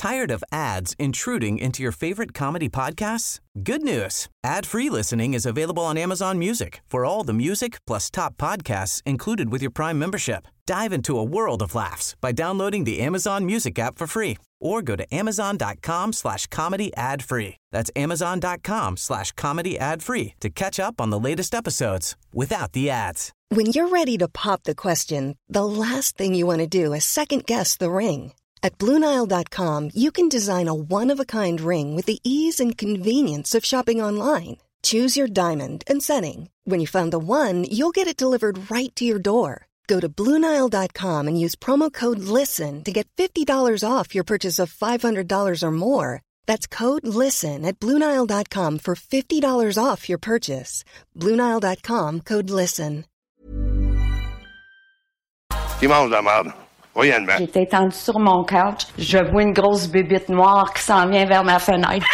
Tired of ads intruding into your favorite comedy podcasts? Good news. Ad-free listening is available on Amazon Music for all the music plus top podcasts included with your Prime membership. Dive into a world of laughs by downloading the Amazon Music app for free or go to amazon.com/comedy ad-free. That's amazon.com/comedy ad-free to catch up on the latest episodes without the ads. When you're ready to pop the question, the last thing you want to do is second-guess the ring. At BlueNile.com, you can design a one-of-a-kind ring with the ease and convenience of shopping online. Choose your diamond and setting. When you find the one, you'll get it delivered right to your door. Go to BlueNile.com and use promo code LISTEN to get $50 off your purchase of $500 or more. That's code LISTEN at BlueNile.com for $50 off your purchase. BlueNile.com, code LISTEN. Qui mange la merde? Voyellement. J'étais étendue sur mon couch. Je vois une grosse bébite noire qui s'en vient vers ma fenêtre.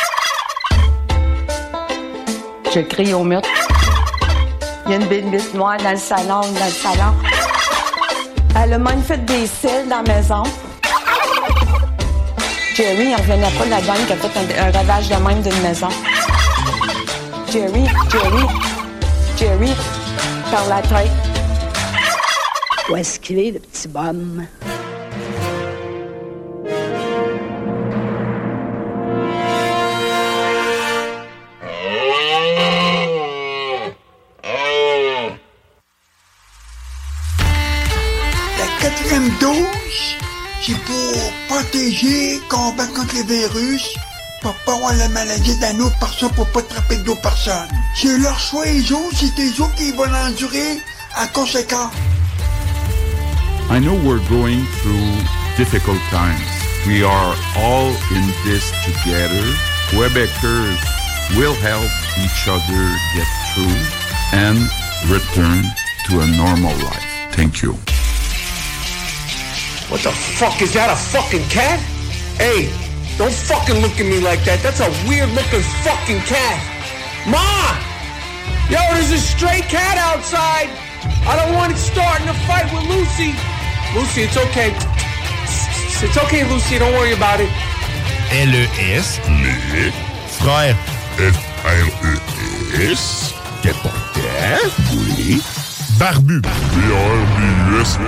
Je crie au mur. Il y a une bébite noire dans le salon. Elle a même fait des cils dans la maison. Jerry, il revenait pas de la gang qui a fait un ravage de même d'une maison. Jerry, par la tête. Où est-ce qu'il est, le petit bonhomme? La quatrième dose, c'est pour protéger, combattre contre les virus, pour pas avoir la maladie d'un autre personne, pour pas attraper d'autres personnes. C'est leur choix, les autres, c'est eux autres qui vont l'endurer en conséquence. I know we're going through difficult times. We are all in this together. Quebecers will help each other get through and return to a normal life. Thank you. What the fuck? Is that a fucking cat? Hey, don't fucking look at me like that. That's a weird looking fucking cat. Ma! Yo, there's a stray cat outside. I don't want it starting a fight with Lucy. Lucy, it's okay. It's okay, Lucy. Don't worry about it. L-E-S. Les Frère. F-R-E-S. Déporteur. Oui. Barbu. B-R-B-U-S.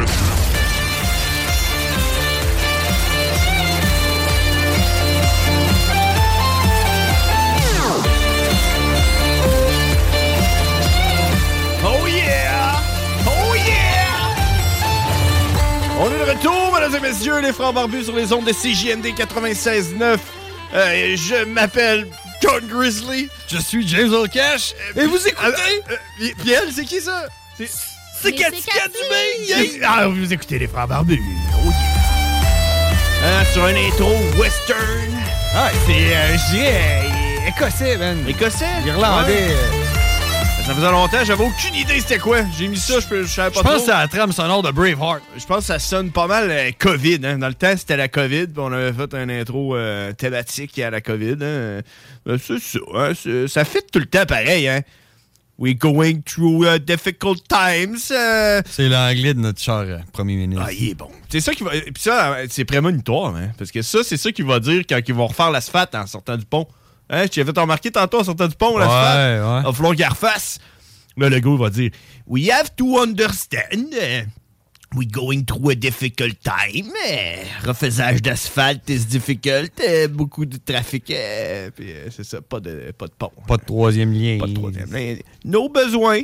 Oh yeah! Oh yeah! On est de retour, mesdames et messieurs, les frères barbus sur les ondes de CJMD 96.9. Je m'appelle John Grizzly. Je suis James O'Cash. Et vous écoutez... Pierre, c'est qui ça? C'est Katika Dubé! Ah, vous écoutez les frères barbus. Oh yeah! Sur un intro western. Ah, c'est, je dirais, écossais, man. Écossais? Irlandais. Ouais. Ça faisait longtemps, j'avais aucune idée c'était quoi. J'ai mis ça, je savais pas trop. Je pense que c'est la trame sonore de Braveheart. Je pense que ça sonne pas mal COVID. Hein. Dans le temps, c'était la COVID, puis on avait fait un intro thématique à la COVID. Hein. C'est ça, hein. Ça fit tout le temps pareil. Hein. We're going through difficult times. C'est l'anglais de notre cher premier ministre. Ah, il est bon. C'est ça qui va... Puis ça, c'est prémonitoire. Hein. Parce que ça, c'est ça qu'il va dire quand ils vont refaire l'asphalte en sortant du pont. Hein, je t'ai fait remarquer tantôt en sortant du pont, l'asphalte. Ouais. Il va falloir qu'il refasse. Là, le gars, il va dire We have to understand. We're going through a difficult time. Refaisage d'asphalte is difficult. Beaucoup de trafic. Puis c'est ça, pas de pont. Pas de troisième lien. Pas de troisième lien. Nos besoins.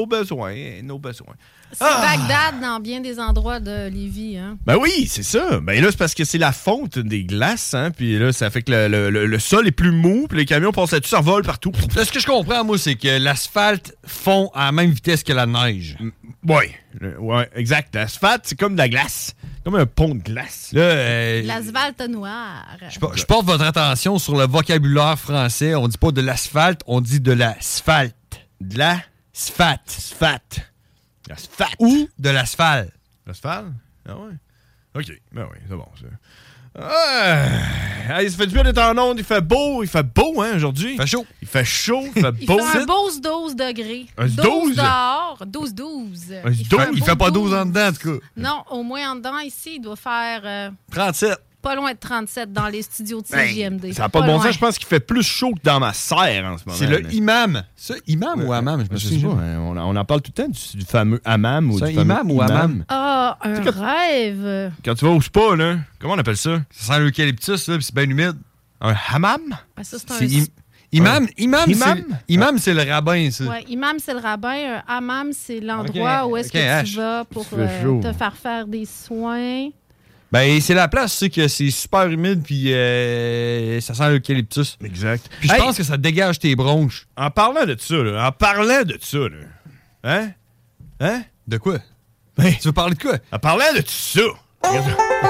C'est Bagdad dans bien des endroits de Lévis, hein? Ben oui, c'est ça. Ben là, c'est parce que c'est la fonte des glaces, hein. Puis là, ça fait que le sol est plus mou, puis les camions passent là-dessus, ça vole partout. Là, ce que je comprends, moi, c'est que l'asphalte fond à la même vitesse que la neige. Ouais, exact. L'asphalte, c'est comme de la glace. Comme un pont de glace. Là, l'asphalte noire. Je porte votre attention sur le vocabulaire français. On dit pas de l'asphalte, on dit de l'asphalte. De l'asphalte. L'asphalte. Ou de l'asphalte. L'asphalte? Ah ouais? OK. Ben oui, c'est bon, ça. Hey, ça fait du bien d'être en onde. Il fait beau, hein, aujourd'hui. Il fait chaud. Il fait beau. Il fait un beau 12 degrés. Un 12 dehors. 12. Il fait pas 12 en dedans, en tout cas. Non, au moins en dedans, ici, il doit faire... 37. pas loin de 37 dans les studios de Ben, CJMD. ça n'a pas de bon loin. sens. Je pense qu'il fait plus chaud que dans ma serre en ce moment. C'est le imam. Ça, imam ou hammam? Je me Je souviens sais pas, jamais. on en parle tout le temps du fameux hammam ou C'est du un fameux imam ou hammam? Ah, un rêve. Quand tu vas au spa, là, comment on appelle ça? Ça sent l'eucalyptus, là, puis c'est bien humide. Un hammam? Ben, ça, c'est C'est un... Imam, c'est le rabbin, ça. Ouais, imam, c'est le rabbin. Un hammam, c'est l'endroit où est-ce que H. tu vas pour Il fait chaud. te faire des soins. Ben, c'est la place, tu sais, que c'est super humide, puis ça sent l'eucalyptus. Exact. Puis je pense que ça dégage tes bronches. En parlant de ça, là, hein? Hein? De quoi? Tu veux parler de quoi? En parlant de tout ça. On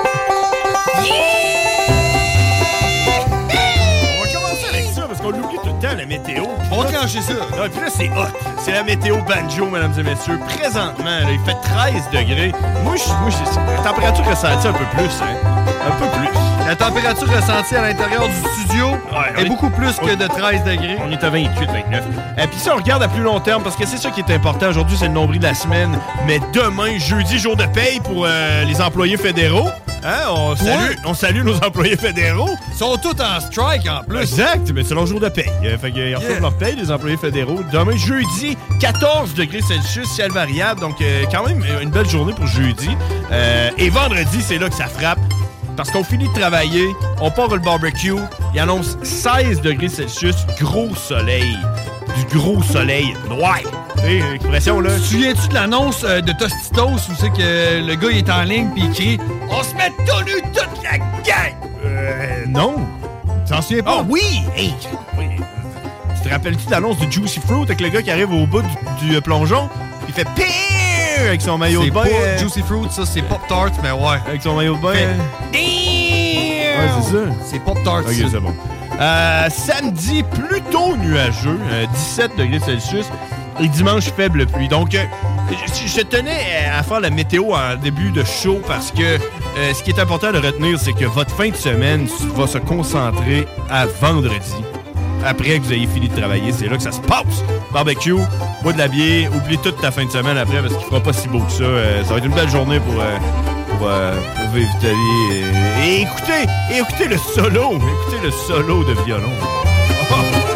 va commencer avec ça parce qu'on oublie tout le temps la météo. On va clencher ça. Non, et puis là, c'est hot. C'est la météo banjo, mesdames et messieurs. Présentement, là, il fait 13 degrés. Moi, la température ressentie un peu plus, hein? Un peu plus. La température ressentie à l'intérieur du studio est beaucoup plus que de 13 degrés. On est à 28, 29. Et puis si on regarde à plus long terme, parce que c'est ça qui est important, aujourd'hui c'est le nombril de la semaine, mais demain, jeudi, jour de paye pour les employés fédéraux. Hein? On salue nos employés fédéraux. Ils sont tous en strike en plus. Exact, mais c'est leur jour de paye. Fait qu'ils reçoivent leur paye, les employés fédéraux. Demain, jeudi, 14 degrés Celsius, ciel variable. Donc, quand même, une belle journée pour jeudi. Et vendredi, c'est là que ça frappe. Parce qu'on finit de travailler, on part le barbecue, il annonce 16 degrés Celsius, gros soleil. Du gros soleil noir. Tu sais, l'expression, là. Tu te souviens-tu de l'annonce de Tostitos où c'est que le gars il est en ligne puis il crie « On se met tout nu toute la gang! » Non. Tu t'en souviens pas? Ah oui! Hey, oui. Tu te rappelles-tu de l'annonce de Juicy Fruit avec le gars qui arrive au bout du plongeon? Il fait pire avec son maillot de bain. C'est pas Juicy Fruit, ça, c'est Pop-Tart, mais ouais. Avec son maillot de bain. Ouais, c'est ça. C'est Pop-Tart, Ok, c'est bon. Samedi, plutôt nuageux, 17 degrés Celsius. Et dimanche, faible pluie. Donc, je tenais à faire la météo en début de show parce que ce qui est important de retenir, c'est que votre fin de semaine va se concentrer à vendredi. Après que vous ayez fini de travailler, c'est là que ça se passe. Barbecue, bois de la bière, oublie toute ta fin de semaine après parce qu'il fera pas si beau que ça. Ça va être une belle journée pour vivre ta vie. Et écoutez le solo. Écoutez le solo de violon. Oh.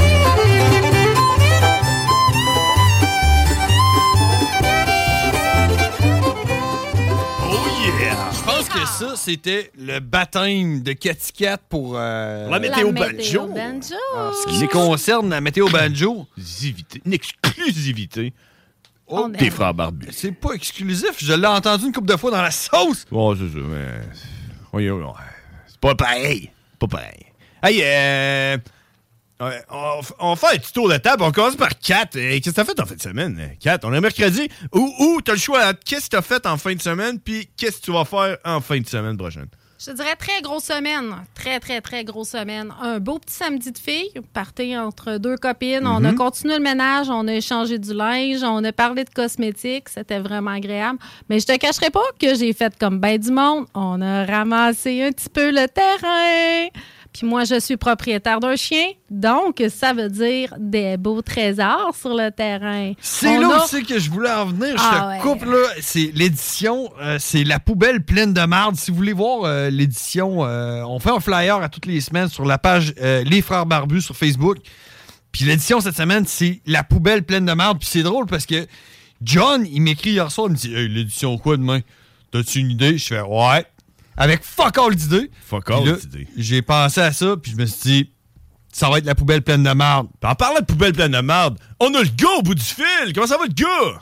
Je pense que ça, c'était le baptême de Cathy Cat pour la météo banjo. Ce qui concerne la météo banjo. Une exclusivité. Oh, des frères barbus. C'est pas exclusif. Je l'ai entendu une couple de fois dans la sauce. Ouais, c'est ça, mais... Oui, c'est pas pareil. Pas pareil. Hey, on va faire un petit tour de table. On commence par Kat. Qu'est-ce que t'as fait en fin de semaine? Kat, on est mercredi. Ou t'as le choix. Qu'est-ce que t'as fait en fin de semaine, puis qu'est-ce que tu vas faire en fin de semaine prochaine? Je te dirais très grosse semaine. Très, très, très grosse semaine. Un beau petit samedi de filles. Party entre deux copines. On a continué le ménage. On a échangé du linge. On a parlé de cosmétiques. C'était vraiment agréable. Mais je te cacherai pas que j'ai fait comme ben du monde. On a ramassé un petit peu le terrain. Puis moi, je suis propriétaire d'un chien, donc ça veut dire des beaux trésors sur le terrain. C'est là aussi que je voulais en venir. Je te coupe, là. C'est l'édition, c'est la poubelle pleine de marde. Si vous voulez voir l'édition, on fait un flyer à toutes les semaines sur la page Les Frères Barbus sur Facebook. Puis l'édition cette semaine, c'est la poubelle pleine de marde. Puis c'est drôle parce que John, il m'écrit hier soir, il me dit « Hey, l'édition quoi demain? T'as-tu une idée? » Je fais « Ouais. » Avec fuck all d'idées. Fuck all d'idées. J'ai pensé à ça, puis je me suis dit, ça va être la poubelle pleine de marde. En parlant de poubelle pleine de marde, on a le gars au bout du fil. Comment ça va, le gars?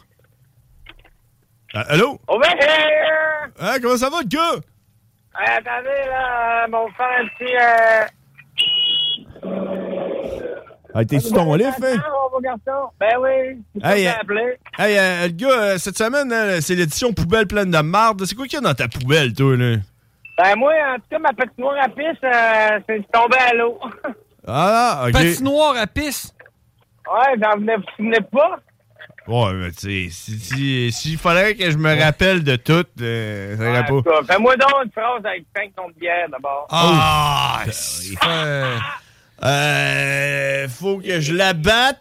Allô? Over here! Hein, comment ça va, le gars? Attendez, là, on va faire un petit... T'es sur ton livre, hein? Ben oui, hey, le gars, cette semaine, hein, c'est l'édition poubelle pleine de marde. C'est quoi qu'il y a dans ta poubelle, toi, là? Ben moi, en tout cas, ma patinoire à pisse, c'est tombé à l'eau. Ah, OK. Patinoire à pisse? Ouais, vous venez pas? Ouais, mais tu sais, s'il fallait que je me rappelle de tout, ça irait pas. Fais-moi donc une phrase avec 5 tons de bière, d'abord. Faut que je la batte.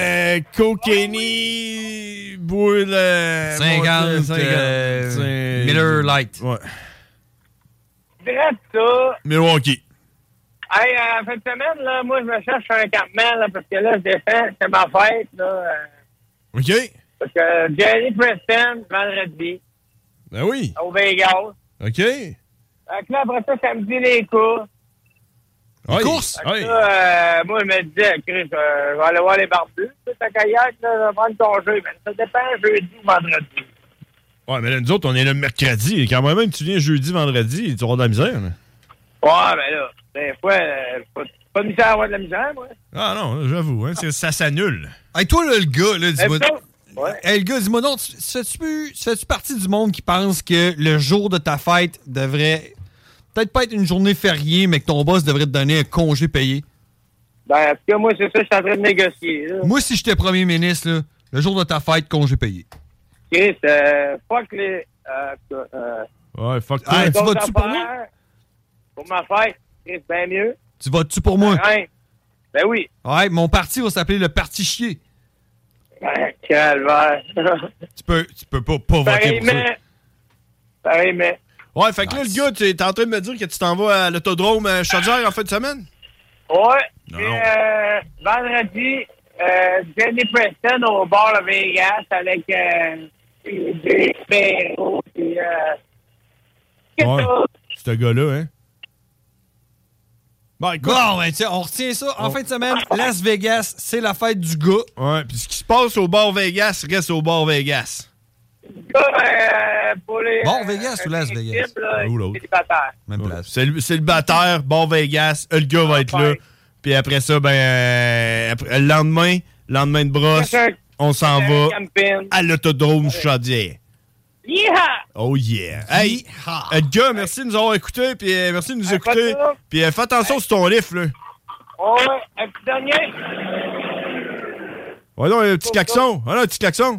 Cocaine, boule... 50 Miller Light. Ouais. Drette ça. Milwaukee. Hey, en fin de semaine, là, moi, je me cherche un campement, là, parce que là, je descends, c'est ma fête, là. OK. Parce que Jerry Preston, vendredi. Ben oui. Au Vegas. OK. Fait que là, après ça, samedi, les courses. Oui. Fait que là, moi, je me disais, Chris, je vais aller voir les barbus. Ta kayak, là, je vais prendre congé. Mais ça dépend jeudi ou vendredi. Ouais, mais là, nous autres, on est le mercredi. Et quand même, tu viens jeudi, vendredi, tu auras de la misère. Là. Ouais, mais là, des fois, pas de misère à avoir de la misère, moi. Ah non, j'avoue, hein, ça s'annule. Hey, toi, là, le gars, là, dis-moi... Ouais. Hey, le gars, dis-moi donc, fais-tu partie du monde qui pense que le jour de ta fête devrait peut-être pas être une journée fériée, mais que ton boss devrait te donner un congé payé? Ben, en tout cas, moi, c'est ça, je suis en train de négocier. Là. Moi, si j'étais premier ministre, là, le jour de ta fête, congé payé. Chris, fuck les... ouais, fuck toi. Tu vas-tu pour moi? Pour ma fête, Chris, bien mieux. Tu vas-tu pour moi? Ouais. Ben oui. Ouais, mon parti va s'appeler le Parti Chier. Ben, calvaire. tu peux pas voter pour ça. Pareil, mais... Ouais, fait que là, le gars, tu es en train de me dire que tu t'en vas à l'autodrome Chaudière en fin de semaine? Ouais. Non. Puis, vendredi, Jenny Preston au bar de Vegas avec des Perrault et ouais, ce gars-là, hein? Bon, écoute. Bon, ben, tiens, on retient ça. En fin de semaine, Las Vegas, c'est la fête du gars. Ouais, puis ce qui se passe au bar Vegas reste au bar Vegas. Pour les... Bar Vegas ou Las Vegas? Ou l'autre. Même place. Célibataire, bar Vegas, le gars va être là. Puis après ça, ben, le lendemain de brosse, on s'en va à l'autodrome Chaudière. Yeah! Oh yeah! Hey, gars, merci de nous avoir écoutés, puis merci de nous écouter. Puis fais attention sur ton lift, là. Ouais, un petit dernier. Ouais, non, un petit klaxon. Ouais, un petit klaxon.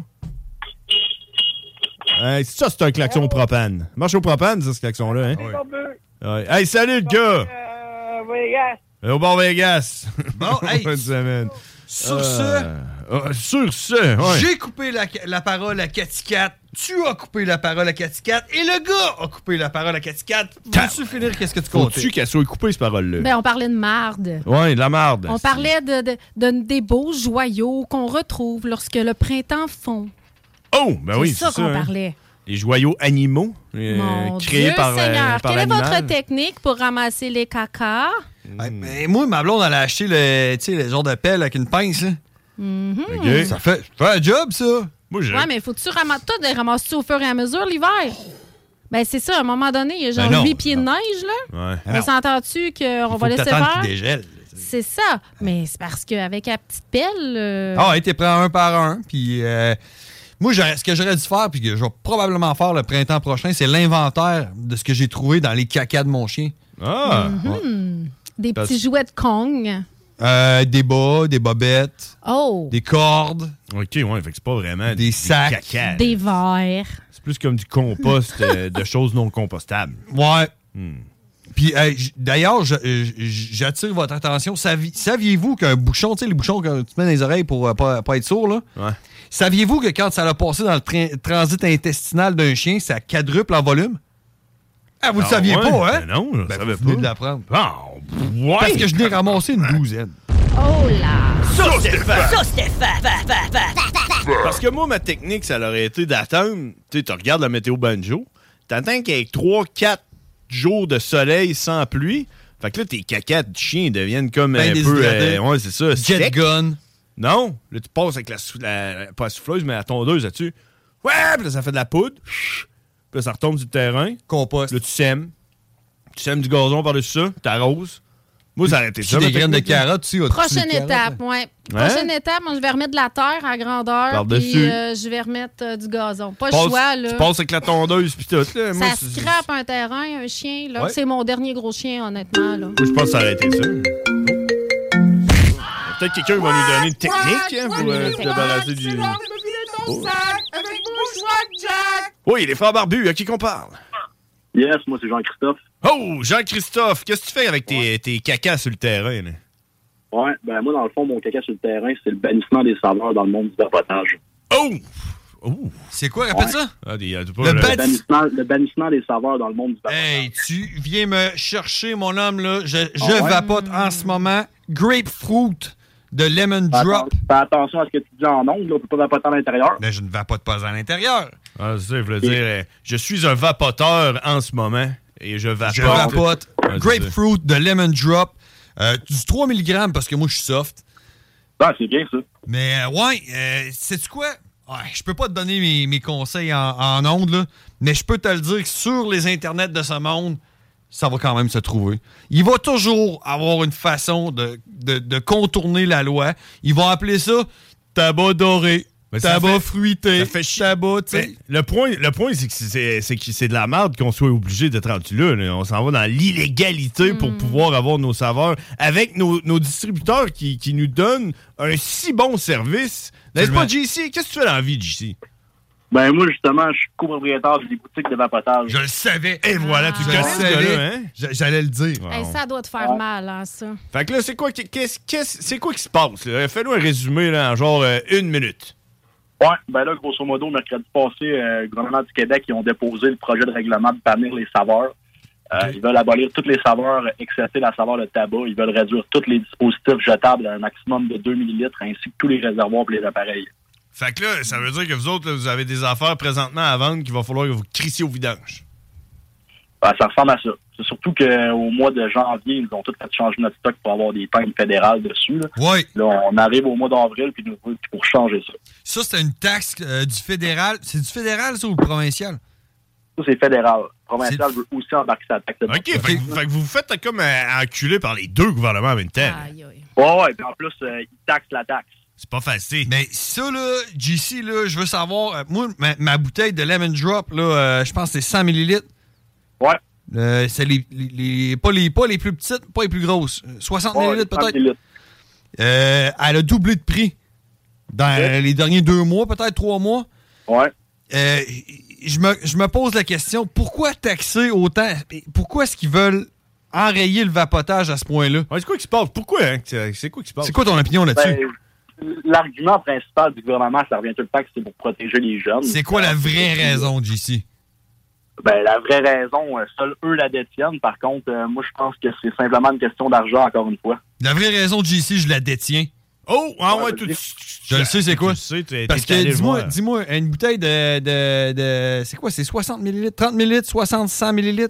Ça, c'est un klaxon propane. Marche au propane, ça, ce klaxon-là, hein? Ouais. Hey, salut, le gars! Vegas. Au bar Vegas. Bon, hey! Bonne semaine. Sur ce, ouais. J'ai coupé la parole à Cathy Cat. Tu as coupé la parole à Cathy Cat. Et le gars a coupé la parole à Cathy Cat. Veux-tu finir qu'est-ce que tu comptes? Faut-tu qu'elle soit coupée, cette parole-là? Ben, on parlait de marde. Ouais, de la marde. On parlait des beaux joyaux qu'on retrouve lorsque le printemps fond. Oh, ben oui, c'est ça qu'on parlait. Les joyaux animaux créés par Seigneur, quelle est l'animal. votre technique pour ramasser les cacas? Ben, moi, ma blonde, elle a acheté le genre de pelle avec une pince. Là. Mm-hmm. Ça fait un job, ça. Moi, ouais, mais faut-tu ramasser au fur et à mesure l'hiver? Ben, c'est ça, à un moment donné, il y a genre 8 pieds de neige, là. Ouais. Mais s'entends-tu qu'on va laisser faire? Qu'il dégèle. C'est ça. Mais c'est parce qu'avec la petite pelle... Ah ouais, t'es prends un par un. Puis moi, ce que j'aurais dû faire, puis que je vais probablement faire le printemps prochain, c'est l'inventaire de ce que j'ai trouvé dans les cacas de mon chien. Ah! Mm-hmm. Des petits jouets de Kong. Des bas, des bobettes, des cordes. OK, ouais, fait que c'est pas vraiment des sacs, cacas, des verres. C'est plus comme du compost de choses non compostables. Ouais. Puis, d'ailleurs, j'attire votre attention. Saviez-vous qu'un bouchon, tu sais, les bouchons que tu mets dans les oreilles pour pas être sourd, là? Ouais. Saviez-vous que quand ça a passé dans le transit intestinal d'un chien, ça quadruple en volume? Ah, vous le saviez pas, hein? Ben non, je savais vous venez pas. de l'apprendre. Ah, ouais. Parce que je n'ai ramassé une douzaine. Oh là! Ça, Stéphane! Parce que moi, ma technique, ça aurait été d'attendre. Tu sais, tu regardes la météo banjo, t'attends qu'il y ait 3-4 jours de soleil sans pluie. Fait que là, tes cacas de chien deviennent comme un peu... ouais, c'est ça. Jet sec. gun. Non. Là, tu passes avec pas la souffleuse, mais la tondeuse là-dessus. Ouais! Puis là, ça fait de la poudre. Puis là, ça retombe sur le terrain. Compost. Là, tu sèmes. Tu sèmes du gazon par-dessus ça. T'arroses. Moi, ça a été ça. Des graines de carottes aussi. Prochaine étape, oui. Prochaine étape, moi, je vais remettre de la terre à grandeur. Puis je vais remettre du gazon. Pas le choix, là. Tu passes avec la tondeuse puis tout. Là. Moi, ça scrape un terrain, un chien. Là. Ouais. C'est mon dernier gros chien, honnêtement. Là. Moi, je pense que ça a été ça. Peut-être quelqu'un va nous donner une technique pour se débarrasser du... Oui, les frères barbus, à qui qu'on parle? Yes, moi, c'est Jean-Christophe. Oh, Jean-Christophe, qu'est-ce que tu fais avec tes cacas sur le terrain? Là? Ouais, ben moi, dans le fond, mon caca sur le terrain, c'est le bannissement des saveurs dans le monde du vapotage. Oh! C'est quoi, répète ça? Le bannissement des saveurs dans le monde du vapotage. Hey, tu viens me chercher, mon homme, là. Je vapote en ce moment Grapefruit de Lemon Drop. Fais attention à ce que tu dis en ondes, là. On peut pas vapoter à l'intérieur. Mais je ne vapote pas à l'intérieur. Ah, c'est ça, je voulais dire, je suis un vapoteur en ce moment et je vapote. Je vapote Grapefruit de Lemon Drop. Du 3 mg parce que moi, je suis soft. Ah, c'est bien, ça. Mais, sais-tu quoi? Ouais, je peux pas te donner mes conseils en ondes, là, mais je peux te le dire que sur les internets de ce monde, ça va quand même se trouver. Il va toujours avoir une façon de contourner la loi. Ils vont appeler ça tabac doré, tabac fruité, tabac, tu sais. Le point, c'est que c'est de la merde qu'on soit obligé d'être rendu là. On s'en va dans l'illégalité pour pouvoir avoir nos saveurs avec nos distributeurs qui nous donnent un si bon service. N'est-ce pas, JC? Qu'est-ce que tu fais dans la vie, JC? Ben, moi, justement, je suis copropriétaire des boutiques de vapotage. Je le savais. Et voilà, tu connais ce gars-là, hein? J'allais le dire. Hey, ça doit te faire mal, hein, ça. Fait que là, c'est quoi qui se passe? Là? Fais-nous un résumé, là, en genre 1 minute. Ouais, ben là, grosso modo, mercredi passé, le gouvernement du Québec, ils ont déposé le projet de règlement de bannir les saveurs. Ils veulent abolir toutes les saveurs, excepté la saveur de tabac. Ils veulent réduire tous les dispositifs jetables à un maximum de 2 ml, ainsi que tous les réservoirs pour les appareils. Fait que là, ça veut dire que vous autres, là, vous avez des affaires présentement à vendre qu'il va falloir que vous crissiez au vidange. Ben, ça ressemble à ça. C'est surtout qu'au mois de janvier, ils ont tous fait changer notre stock pour avoir des timbres fédérales dessus. Là. Oui. Là, on arrive au mois d'avril puis pour changer ça. Ça, c'est une taxe du fédéral. C'est du fédéral, ça, ou le provincial? Ça, c'est fédéral. Le provincial veut aussi embarquer sa taxe. OK, fait que vous vous faites comme enculer par les deux gouvernements en même temps. Ouais, puis en plus, ils taxent la taxe. C'est pas facile. Mais ça, là, JC, là, je veux savoir, moi, ma bouteille de Lemon Drop, là, je pense que c'est 100 ml. Ouais. C'est pas les plus petites, pas les plus grosses. 60 ml peut-être. Elle a doublé de prix dans les derniers 2 mois, peut-être 3 mois. Ouais. Je me pose la question, pourquoi taxer autant? Pourquoi est-ce qu'ils veulent enrayer le vapotage à ce point-là? Ouais, c'est quoi qui se passe? Pourquoi? Hein? C'est quoi qui se passe? C'est quoi ton opinion là-dessus? L'argument principal du gouvernement, ça revient tout le temps que c'est pour protéger les jeunes. C'est quoi la vraie raison, JC? Ben, la vraie raison, seuls eux la détiennent. Par contre, moi, je pense que c'est simplement une question d'argent, encore une fois. La vraie raison, JC, je la détiens. Oh! Ah ouais, je le sais, c'est quoi? Parce que, dis-moi, une bouteille de c'est quoi? C'est 60 ml, 30 ml, 60, 100 ml?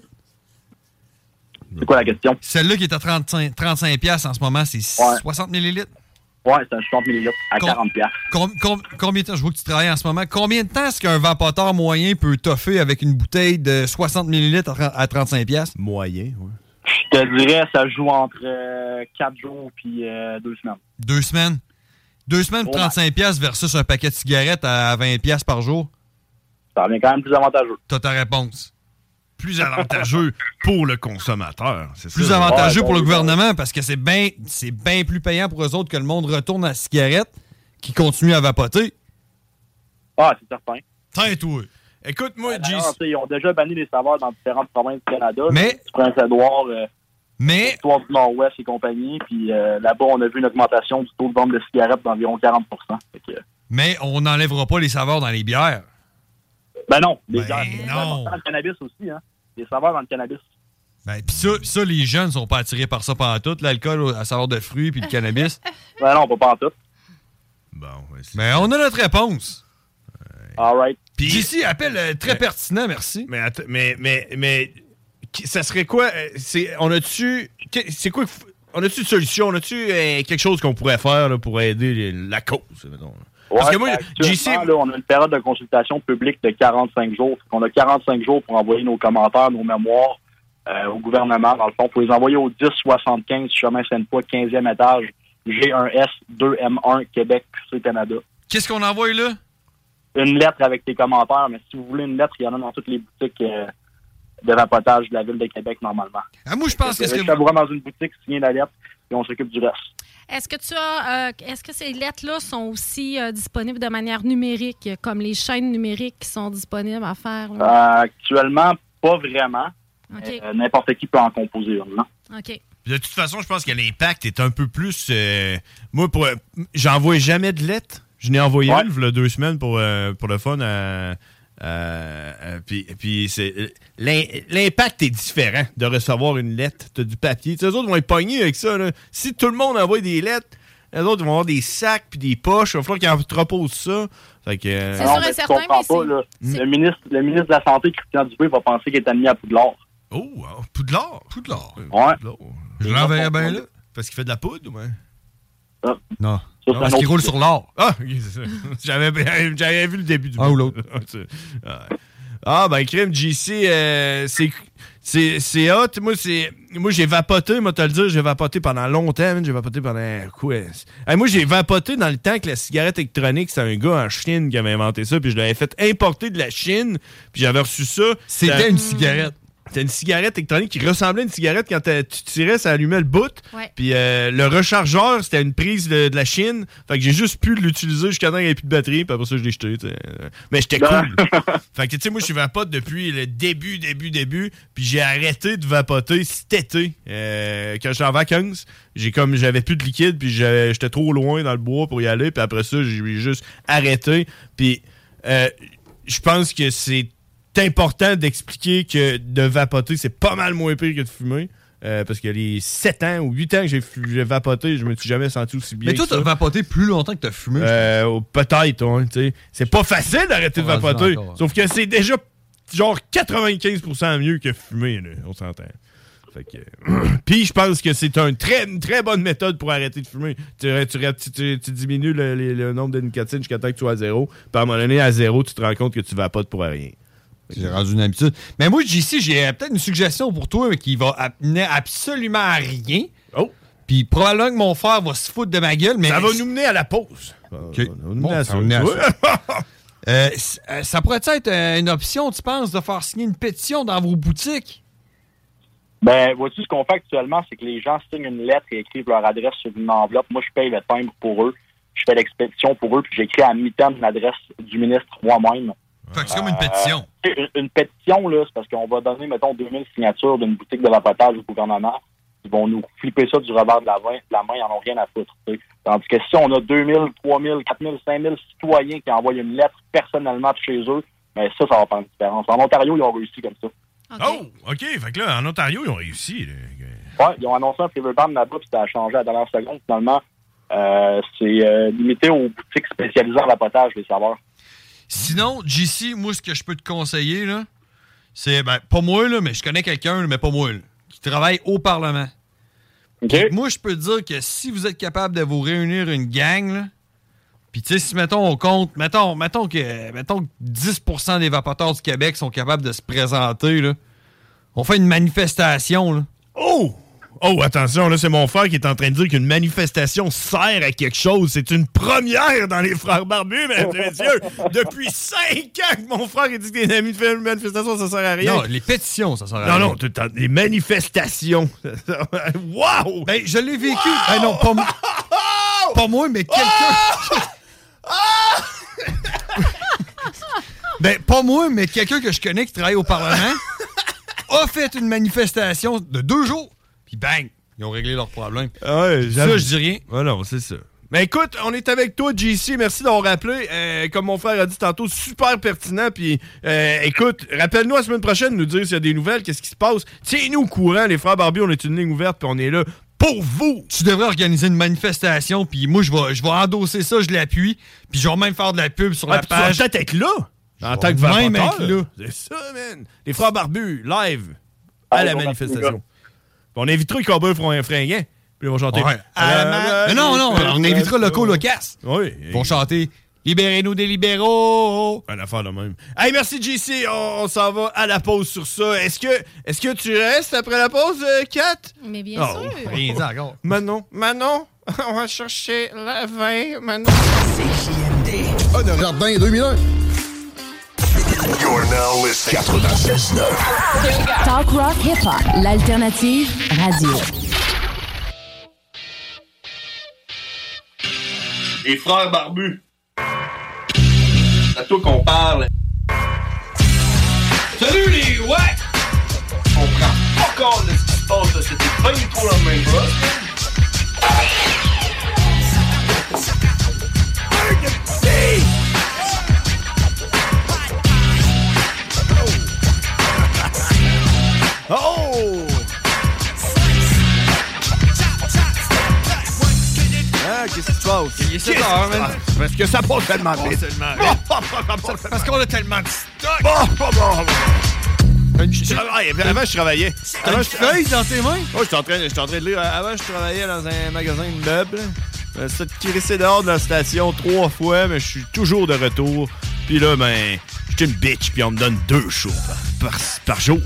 C'est quoi la question? Celle-là qui est à 35$ en ce moment, c'est 60 ml? Ouais, c'est un 60 ml à 40$. Combien de temps, je vois que tu travailles en ce moment, combien de temps est-ce qu'un vapoteur moyen peut toffer avec une bouteille de 60 ml à 35$? Moyen, oui. Je te dirais, ça joue entre 4 jours puis 2 semaines. 2 semaines? 2 semaines pour 35$ versus un paquet de cigarettes à 20$ par jour? Ça revient quand même plus avantageux. T'as ta réponse. Plus avantageux pour le consommateur. C'est plus ça, avantageux pour le gouvernement parce que c'est bien plus payant pour eux autres que le monde retourne à la cigarette qui continue à vapoter. Ah, c'est certain. Tais-toi. Écoute, moi, ils ont déjà banni les saveurs dans différentes provinces du Canada. Mais... Prince-Édouard, l'histoire du Nord-Ouest et compagnie. Puis là-bas, on a vu une augmentation du taux de vente de cigarettes d'environ 40%. Mais on n'enlèvera pas les saveurs dans les bières. Ben non. Les bières, non. Dans le cannabis aussi, hein. Les saveurs dans le cannabis. Ben, pis ça, les jeunes sont pas attirés par ça pendant tout. L'alcool à saveur de fruits puis le cannabis. Ben non, pas en tout. Bon, mais on a notre réponse. All right. Puis ici, appel très pertinent, merci. Mais ça serait quoi? On a-tu une solution? On a-tu quelque chose qu'on pourrait faire là, pour aider la cause, mettons? Parce que moi, là, on a une période de consultation publique de 45 jours. On a 45 jours pour envoyer nos commentaires, nos mémoires au gouvernement. Dans le fond, pour les envoyer au 1075 chemin Sainte-Foy, 15e étage, G1S 2M1, Québec, c'est Canada. Qu'est-ce qu'on envoie là? Une lettre avec tes commentaires, mais si vous voulez une lettre, il y en a dans toutes les boutiques de vapotage de la Ville de Québec, normalement. Ah, moi, je pense que je vous rends dans une boutique, signer la lettre, et on s'occupe du reste. Est-ce que ces lettres-là sont aussi disponibles de manière numérique, comme les chaînes numériques qui sont disponibles à faire? Actuellement, pas vraiment. Okay. N'importe qui peut en composer une. OK. De toute façon, je pense que l'impact est un peu plus... moi, j'envoie jamais de lettres. Je n'ai envoyé une, il y a 2 semaines pour le fun puis l'impact est différent de recevoir une lettre. T'as du papier. T'sais, les autres vont être pognés avec ça. Là. Si tout le monde envoie des lettres, les autres vont avoir des sacs puis des poches. Il va falloir qu'ils entreposent ça. Fait que, c'est sûr et certain, mais c'est... Le ministre de la Santé, Christian Dubé, va penser qu'il est admis à Poudlard. Oh, Poudlard? Ouais. Je l'enverrais bien là. Parce qu'il fait de la poudre, ou bien? Non. Parce qu'il roule sur l'or. Ah, c'est ça. J'avais vu le début du ou l'autre. Crème JC, c'est hot. Moi, j'ai vapoté, moi, te le dire, j'ai vapoté pendant longtemps. J'ai vapoté pendant quoi? Moi, j'ai vapoté dans le temps que la cigarette électronique, c'est un gars en Chine qui avait inventé ça, puis je l'avais fait importer de la Chine, puis j'avais reçu ça. C'était une cigarette. C'était une cigarette électronique qui ressemblait à une cigarette. Quand tu tirais, ça allumait le bout. Ouais. Puis le rechargeur, c'était une prise de la Chine. Fait que j'ai juste pu l'utiliser jusqu'à temps qu'il n'y avait plus de batterie. Puis après ça, je l'ai jeté. Mais j'étais cool. Fait que tu sais, moi, je vapote depuis le début. Puis j'ai arrêté de vapoter cet été. Quand j'étais en vacances, j'avais plus de liquide. Puis j'étais trop loin dans le bois pour y aller. Puis après ça, j'ai juste arrêté. Puis je pense que c'est important d'expliquer que de vapoter, c'est pas mal moins pire que de fumer. Parce que les 7 ans ou 8 ans que j'ai vapoté, je me suis jamais senti aussi bien. Mais toi, t'as vapoté plus longtemps que t'as fumé. Peut-être, hein, tu sais. C'est pas facile d'arrêter de vapoter. Sauf que c'est déjà genre 95% mieux que fumer, là, on s'entend. Fait que... Puis je pense que c'est une très bonne méthode pour arrêter de fumer. Tu diminues le nombre de nicotine jusqu'à temps que tu sois à 0. Puis à un moment donné, à 0, tu te rends compte que tu vapotes pour rien. J'ai rendu une habitude. Mais moi, JC, j'ai peut-être une suggestion pour toi qui va amener absolument à rien. Oh! Puis probablement que mon frère va se foutre de ma gueule. Mais ça va nous mener à la pause. Okay. Ça va mener à ça. Ça pourrait être une option, tu penses, de faire signer une pétition dans vos boutiques? Ben, vois-tu, ce qu'on fait actuellement, c'est que les gens signent une lettre et écrivent leur adresse sur une enveloppe. Moi, je paye le timbre pour eux. Je fais l'expédition pour eux, puis j'écris à mi-temps l'adresse du ministre moi-même. Fait que c'est comme une pétition. Une pétition, là, c'est parce qu'on va donner, mettons, 2000 signatures d'une boutique de vapotage au gouvernement. Ils vont nous flipper ça du revers de la main. Ils n'en ont rien à foutre. T'sais. Tandis que si on a 2000, 3000, 4000, 5000 citoyens qui envoient une lettre personnellement de chez eux, ben ça va faire une différence. En Ontario, ils ont réussi comme ça. Okay. Oh, OK. Fait que là, en Ontario, ils ont réussi. Oui, ils ont annoncé un flavor ban là-bas, puis ça a changé à la dernière seconde. Finalement, c'est limité aux boutiques spécialisées en vapotage, les saveurs. Sinon, JC, moi, ce que je peux te conseiller, là, c'est, pas moi, là, mais je connais quelqu'un, mais pas moi, là, qui travaille au Parlement. Okay. Moi, je peux te dire que si vous êtes capable de vous réunir une gang, là, puis tu sais, si, mettons, on compte, mettons que 10% des vapoteurs du Québec sont capables de se présenter, là, on fait une manifestation, là. Oh, attention, là, c'est mon frère qui est en train de dire qu'une manifestation sert à quelque chose. C'est une première dans les Frères Barbus, mesdames et messieurs. Depuis 5 ans que mon frère dit que les manifestations, ça sert à rien. Non, les pétitions, ça sert à rien. Non, les manifestations. Wow! Ben, je l'ai vécu. Ben non, pas moi, mais quelqu'un... Ben, pas moi, mais quelqu'un que je connais qui travaille au Parlement a fait une manifestation de 2 jours. Puis bang, ils ont réglé leurs problèmes. Ouais, ça, je dis rien. Ouais, non, c'est ça. Mais écoute, on est avec toi, JC. Merci d'avoir rappelé. Comme mon frère a dit tantôt, super pertinent. Puis écoute, rappelle-nous la semaine prochaine, nous dire s'il y a des nouvelles, qu'est-ce qui se passe. Tiens-nous au courant, les Frères Barbus, on est une ligne ouverte, puis on est là pour vous. Tu devrais organiser une manifestation, puis moi, je vais endosser ça, je l'appuie, puis je vais même faire de la pub sur la page. Tu vas peut-être être là, en tant que vapoteur. C'est ça, man. Les Frères Barbus, live, à la manifestation. On invitera les cowboys fringants. Puis ils vont chanter. Ouais. Non, on invitera Loco Locas. Oui. Ils vont chanter Libérez-nous des libéraux. Une affaire de même. Hey, merci, JC. On s'en va à la pause sur ça. Est-ce que tu restes après la pause, Kat? Mais bien sûr. Rien dit encore. Manon, on va chercher la 20. Manon. CJMD. De Jardin 2001. You're now listening 96.9. Talk rock hip-hop, l'alternative radio. Les Frères Barbus. C'est à toi qu'on parle. Salut les ouais! On prend pas compte de ce qui se passe, là. C'était pas du tout la même chose. Qu'est-ce qui se passe? Il est 7 heures, man. Parce que ça passe tellement vite. Parce qu'on a tellement de stock. Avant, je travaillais. T'as une feuille dans tes mains? Oh, j'étais en train de lire. Avant, je travaillais dans un magasin de meubles. Ça te crissé dehors de la station 3 fois, mais je suis toujours de retour. Puis là, ben, j'étais une bitch, puis on me donne 2 shows par jour.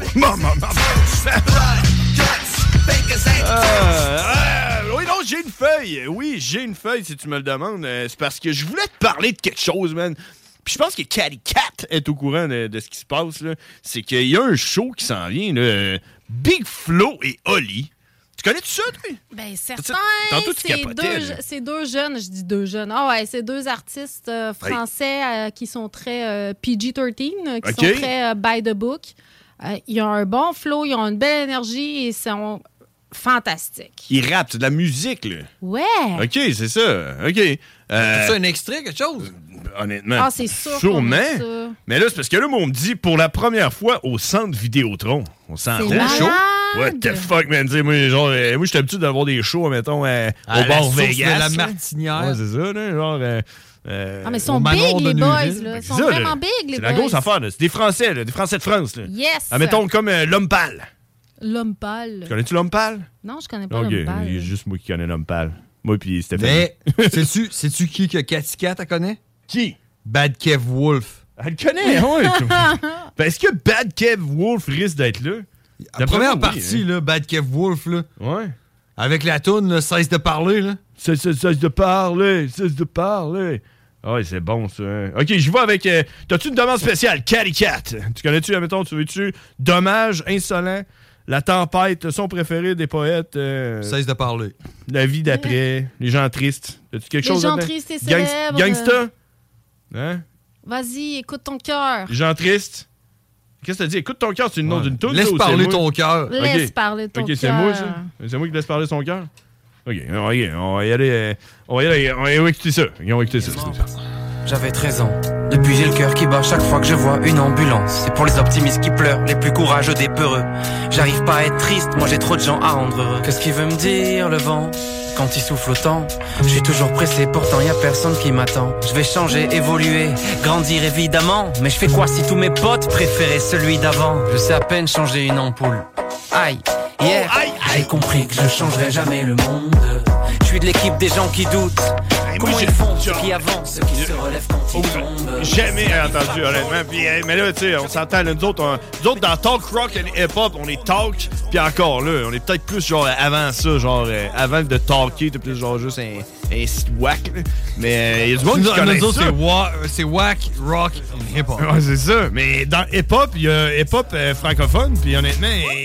Oui, non, j'ai une feuille. Oui, j'ai une feuille, si tu me le demandes. C'est parce que je voulais te parler de quelque chose, man. Puis je pense que Catty Cat est au courant de ce qui se passe, là. C'est qu'il y a un show qui s'en vient, là. Big Flo et Oli. Tu connais tout ça, toi? Ben, certain. Tantôt, tu capotais. C'est 2 jeunes, je dis 2 jeunes. Ah ouais, c'est 2 artistes français qui sont très PG-13, qui sont très by the book. Ils ont un bon flow, ils ont une belle énergie et ils sont fantastiques. Ils rappent, c'est de la musique, là. Ouais. OK, c'est ça. OK. C'est un extrait, quelque chose? Honnêtement. Ah, c'est sûr. Sûrement. Ça. Mais là, c'est parce que là, moi, on me dit pour la première fois au centre Vidéotron. On sent un show. What the fuck, man? T'sais, moi, j'étais habitué d'avoir des shows, mettons, au bar Vegas. De la Martinière. Ouais, c'est ça, là. Genre. Ah, mais ils sont big, les boys, là. Ils sont vraiment big, les boys. C'est la grosse affaire, là. C'est des Français, là. Des Français de France, là. Yes. Ah, mettons comme l'homme pâle. L'homme pâle. Tu connais-tu l'homme pâle? Non, je connais pas l'homme pâle. Il y a juste moi qui connais l'homme pâle. Moi puis Stéphane. Mais, sais-tu qui que Catty Cat, elle connaît? Qui? Bad Kev Wolf. Elle le connaît, oui. Ben, est-ce que Bad Kev Wolf risque d'être là? La première partie, là, Bad Kev Wolf, là. Ouais. Avec la toune, Cesse de parler, là. Cesse de parler, cesse de parler. Ah ouais, c'est bon, ça. Hein? OK, je vais avec... T'as-tu une demande spéciale? Catty Cat. Tu connais-tu, admettons, tu veux-tu? Dommage, insolent, la tempête, le son préféré des poètes. Cesse de parler. La vie d'après, les gens tristes. As-tu quelque chose là-dedans? Les gens tristes et célèbres. Gangsta? Hein? Vas-y, écoute ton cœur. Les gens tristes? Qu'est-ce que t'as dit? Écoute ton cœur, c'est le nom d'une toune? Laisse parler ton cœur. Laisse parler ton cœur. OK, c'est moi, ça? C'est moi qui laisse parler son cœur? OK, on va y aller. On va écouter ça. On va écouter ça. J'avais 13 ans. Depuis j'ai le cœur qui bat chaque fois que je vois une ambulance. C'est pour les optimistes qui pleurent, les plus courageux des peureux. J'arrive pas à être triste, moi j'ai trop de gens à rendre heureux. Qu'est-ce qu'il veut me dire le vent quand il souffle autant? Je suis toujours pressé, pourtant y a personne qui m'attend. Je vais changer, évoluer, grandir évidemment. Mais je fais quoi si tous mes potes préféraient celui d'avant? Je sais à peine changer une ampoule. Aïe, hier, j'ai compris que je changerai jamais le monde. Je suis de l'équipe des gens qui doutent. Comment ils font, ceux qui avancent, ceux qui se relèvent quand ils tombent. Jamais entendu, honnêtement. Puis, mais là, tu sais, on s'entend, là, nous autres, dans talk rock et hip-hop, on est talk, puis encore là, on est peut-être plus genre avant ça, genre avant de talker, t'es plus genre juste un whack. Mais il y a du monde qui connaît ça. C'est whack, rock et hip-hop. Ouais, c'est ça. Mais dans hip-hop, il y a hip-hop francophone, puis honnêtement,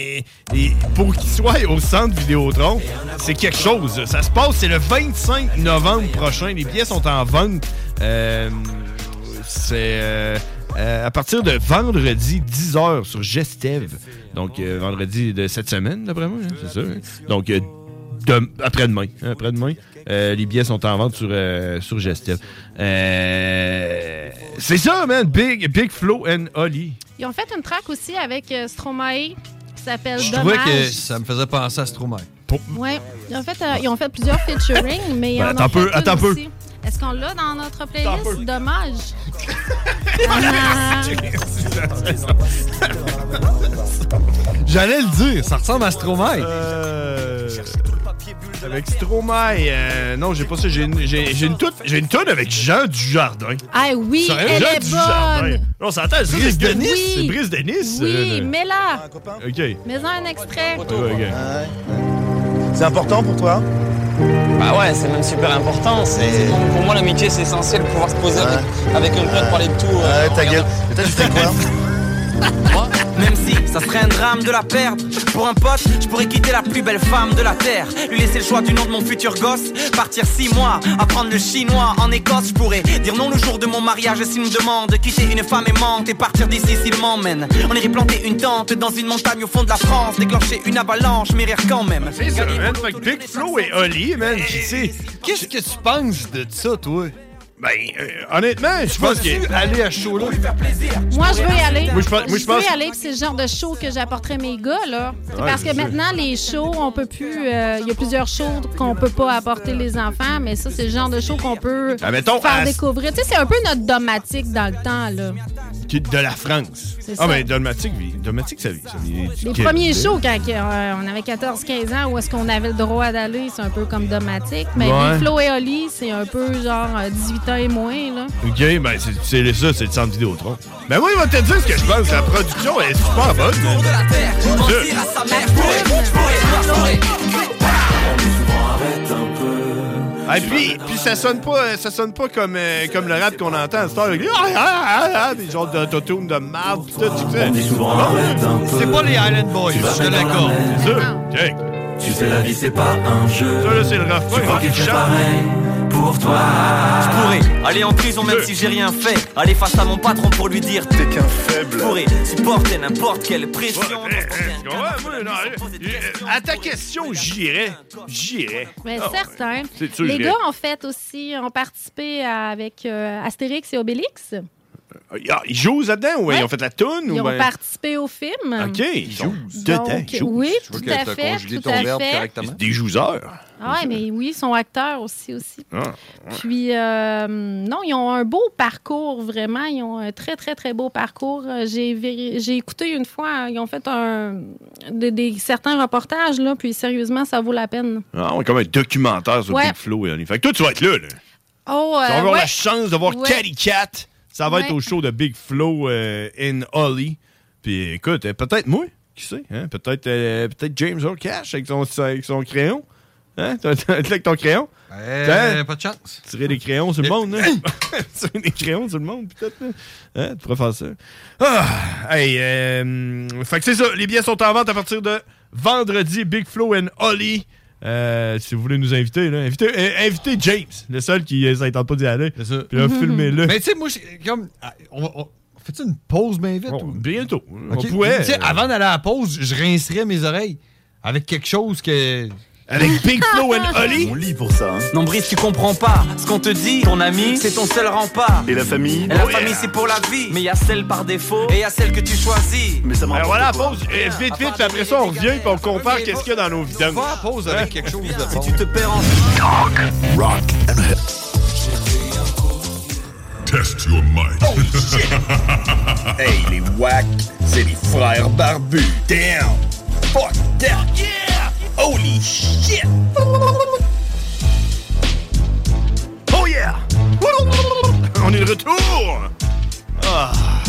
pour qu'il soit au centre Vidéotron, c'est quelque chose. Ça se passe, c'est le 25 novembre prochain. Les billets sont en vente. C'est à partir de vendredi 10h sur Gestev. Donc, vendredi de cette semaine, d'après moi. Hein, c'est ça. Hein. Donc, après-demain. Hein, après-demain. Les billets sont en vente sur Gestev. C'est ça, man. Big Flo and Oli. Ils ont fait une track aussi avec Stromae qui s'appelle Dommage. Je trouvais que ça me faisait penser à Stromae. Ouais. Ils ont fait plusieurs featuring, mais attends un peu. Est-ce qu'on l'a dans notre playlist? Dommage. J'allais le dire, ça ressemble à Stromae. Avec Stromae, non, j'ai pas ça. J'ai une toune avec Jean Dujardin. Ah oui, elle est bonne. On s'entend, c'est Brice de Nice. C'est Brice de Nice. Oui, mets-la. OK. Mets-en un extrait. C'est important pour toi? Bah ouais, c'est même super important. Pour moi, l'amitié, c'est essentiel de pouvoir se poser avec un pote, parler de tout. Ta gueule. Et toi, tu fais quoi? Moi, même si ça serait un drame de la perdre, pour un pote, je pourrais quitter la plus belle femme de la terre, lui laisser le choix du nom de mon futur gosse, partir 6 mois, apprendre le chinois en Écosse. Je pourrais dire non le jour de mon mariage s'il me demande, quitter une femme aimante et partir d'ici s'il m'emmène. On irait planter une tente dans une montagne au fond de la France, déclencher une avalanche, mais rire quand même. C'est ça, man. Fait que Big Flo et Oli, man, qui sait. Qu'est-ce que tu penses de ça, toi? Ben, honnêtement, je pense que... aller à ce show-là. Moi, je veux y aller. Moi, je pense... Je veux y aller, puis c'est le genre de show que j'apporterais mes gars, là. C'est parce que maintenant, les shows, on peut plus... Il y a plusieurs shows qu'on peut pas apporter les enfants, mais ça, c'est le genre de show qu'on peut faire découvrir. Tu sais, c'est un peu notre domatique dans le temps, là. De la France. C'est ah, ça. ben, Domatique, ça vit. Les premiers shows, quand on avait 14-15 ans, où est-ce qu'on avait le droit d'aller, c'est un peu comme Domatique. Mais Big Flo et Oli, c'est un peu genre 18 ans et moins, là. OK, ben, c'est ça, c'est le centre Vidéotron. Ben, moi, il va te dire ce que je pense. La production est super bonne. Et puis ça sonne pas comme le rap qu'on entend à cette heure. Des genres d'autotune de marde pis tout, tu sais. C'est pas les Island Boys, je te l'accorde. C'est ça. OK. Tu sais, la vie, c'est pas un jeu. Ça, là, c'est le refrain. Tu crois qu'il fait pareil pour toi. Je pourrais aller en prison même si j'ai rien fait. Aller face à mon patron pour lui dire t'es qu'un faible. Je pourrais supporter n'importe quelle pression. À ta question, j'irais. Mais certain. C'est sûr, les j'irais. gars, en fait, aussi, ont participé avec Astérix et Obélix. Ils jouent là-dedans ou ils ont fait la toune? Ils ont participé au film. OK, ils jouent dedans. Oui, tout à fait. Des joueurs. Ah ouais, mais oui, ils sont acteurs aussi. Puis, non, ils ont un beau parcours, vraiment. Ils ont un très, très, très beau parcours. J'ai écouté une fois, ils ont fait certains reportages, là, puis sérieusement, ça vaut la peine. Ah, on est comme un documentaire sur Big Flo. Fait que toi, tu vas être là. Oh, tu vas avoir la chance de voir Catty Cat. Ça va être au show de Big Flo in Ollie. Puis écoute, peut-être moi, qui sait? Hein? Peut-être James Earl Cash avec son crayon. Hein? Tu vas être avec ton crayon? Pas de chance. Tirer des crayons sur le monde, hein? Tirer des crayons sur le monde, peut-être. Hein? Tu pourrais faire ça. Fait que c'est ça. Les billets sont en vente à partir de vendredi. Big Flo and Ollie. Si vous voulez nous inviter, là, invitez James, le seul qui s'intente pas d'y aller. C'est ça. Puis là, filmez-le. Mais tu sais, moi, comme. On fait-tu une pause bien vite? Bientôt. Okay. On pourrait. Avant d'aller à la pause, je rincerais mes oreilles avec quelque chose que. Avec Big Flo and Ollie? On lit pour ça, hein. Non, Brice, tu comprends pas ce qu'on te dit. Ton ami, c'est ton seul rempart. Et la famille? Et la famille, c'est pour la vie. Mais il y a celle par défaut et il y a celle que tu choisis. Mais ça Alors voilà, pause. Vite, puis après ça, on revient et on compare qu'est-ce qu'il y a dans nos vidanges. On va à pause avec quelque chose de Si bon. tu te perds en... Talk, rock and hip. Test your mind. Oh shit! Hey, les wack, c'est les frères barbus. Damn! Fuck that! Yeah! Holy shit! Oh yeah! On est de retour! Ah.